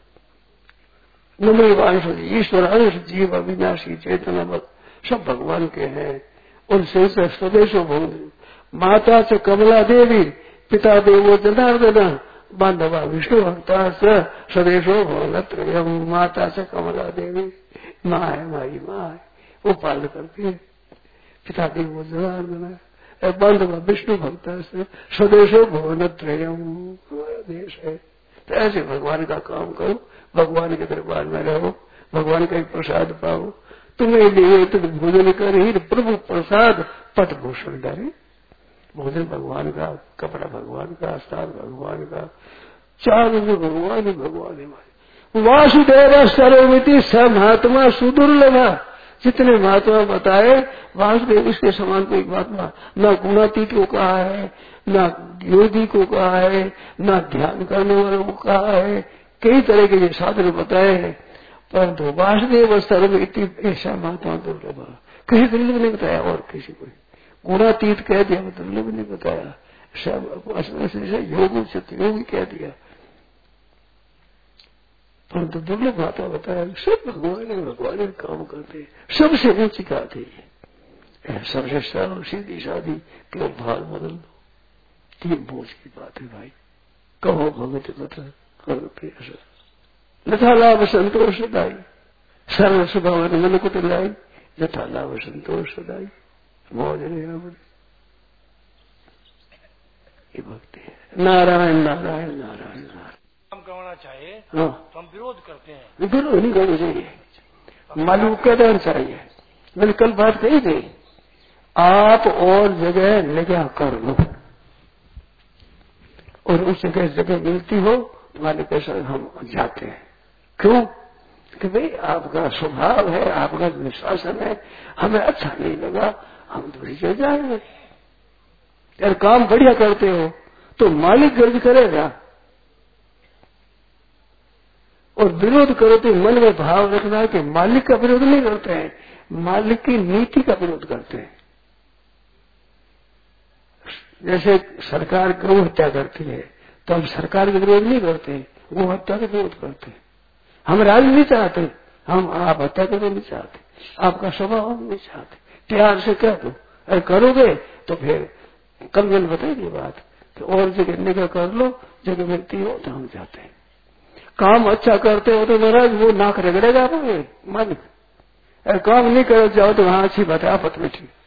नमय अंश ईश्वर अंश जीव अविनाशी चेतना सब भगवान के हैं। उनसे स्वदेशो भवन माता से कमला देवी, पिता देवो जनार्दन, बांधवा विष्णु भक्ता स्वदेशो भवन। माता से कमला देवी माँ है, हमारी माँ है, वो पालन करती है। पिता देवो जनार्दन, बांधवा विष्णु भक्ता से स्वदेशो भवन त्रयम, देश है। तो ऐसे भगवान का काम करो, भगवान के दरबार में रहो, भगवान का प्रसाद पाओ। तुम्हें लिए तुम भोजन कर ही प्रभु प्रसाद पट भूषण डाले। भोजन भगवान का, कपड़ा भगवान का, स्थान भगवान का, चारों में भगवान ही भगवान है। वासुदेव सर्वमिति स महात्मा सुदुर्लभा। जितने महात्मा बताए वासुदेव उसके समान कोई महात्मा न गुणातीत को कहा है, न योगी को कहा है, न ध्यान करने वालों को कहा है। कई तरह के साधन बताए हैं, परंतु वासुदेव सर्वमिति ऐसा महात्मा दुर्लभ। किसी दुर्लभ नहीं बताया, और किसी को गुणातीत कह दिया, दुर्लभ नहीं बताया। योग योगी कह दिया, परंतु दुर्लभ भाता बताया। सब भगवान काम करते, सबसे ऊंची बात है, सबसे सरल सीधी सादी केवल भाव बदल दो। 3 बोझ की बात है भाई। कहो भगवत कथा करो यथा लाभ संतोष दाई, सर्व स्वभाव मन कुट लाई, यथा लाभ संतोष दाई। मौज ये भक्ति है। नारायण नारायण नारायण नारायण करना चाहिए। हाँ, तो हम विरोध करते हैं। विरोध नहीं करना चाहिए, मालूम क्या देना चाहिए। मैंने कल बात कही थी, आप और जगह निगाह कर लो, और उस जगह मिलती हो तुम्हारे पैसा हम जाते हैं। क्यों? कि भाई आपका स्वभाव है, आपका अनुशासन है, हमें अच्छा नहीं लगा, हम दूसरी जगह जाएंगे। यार काम बढ़िया करते हो तो मालिक गर्ज करेगा, और विरोध करो तो मन में भाव रखना है कि मालिक का विरोध नहीं करते हैं, मालिक की नीति का विरोध करते हैं। जैसे सरकार गौ हत्या करती है तो हम सरकार का विरोध नहीं करते, गौ हत्या का विरोध करते हैं। हम राज नहीं चाहते, हम आप हत्या करना नहीं चाहते, आपका स्वभाव हम नहीं चाहते। प्यार से कह दो, अगर करोगे तो फिर कल मैंने बताई ये बात कि और जगह निगाह कर लो, जगह मिलती हो तो हम जाते हैं। काम अच्छा करते हो तो महाराज वो नाक रगड़ेगा मालिक, अगर काम नहीं कर जाओ तो वहां अच्छी बात है, आपत में ठीक।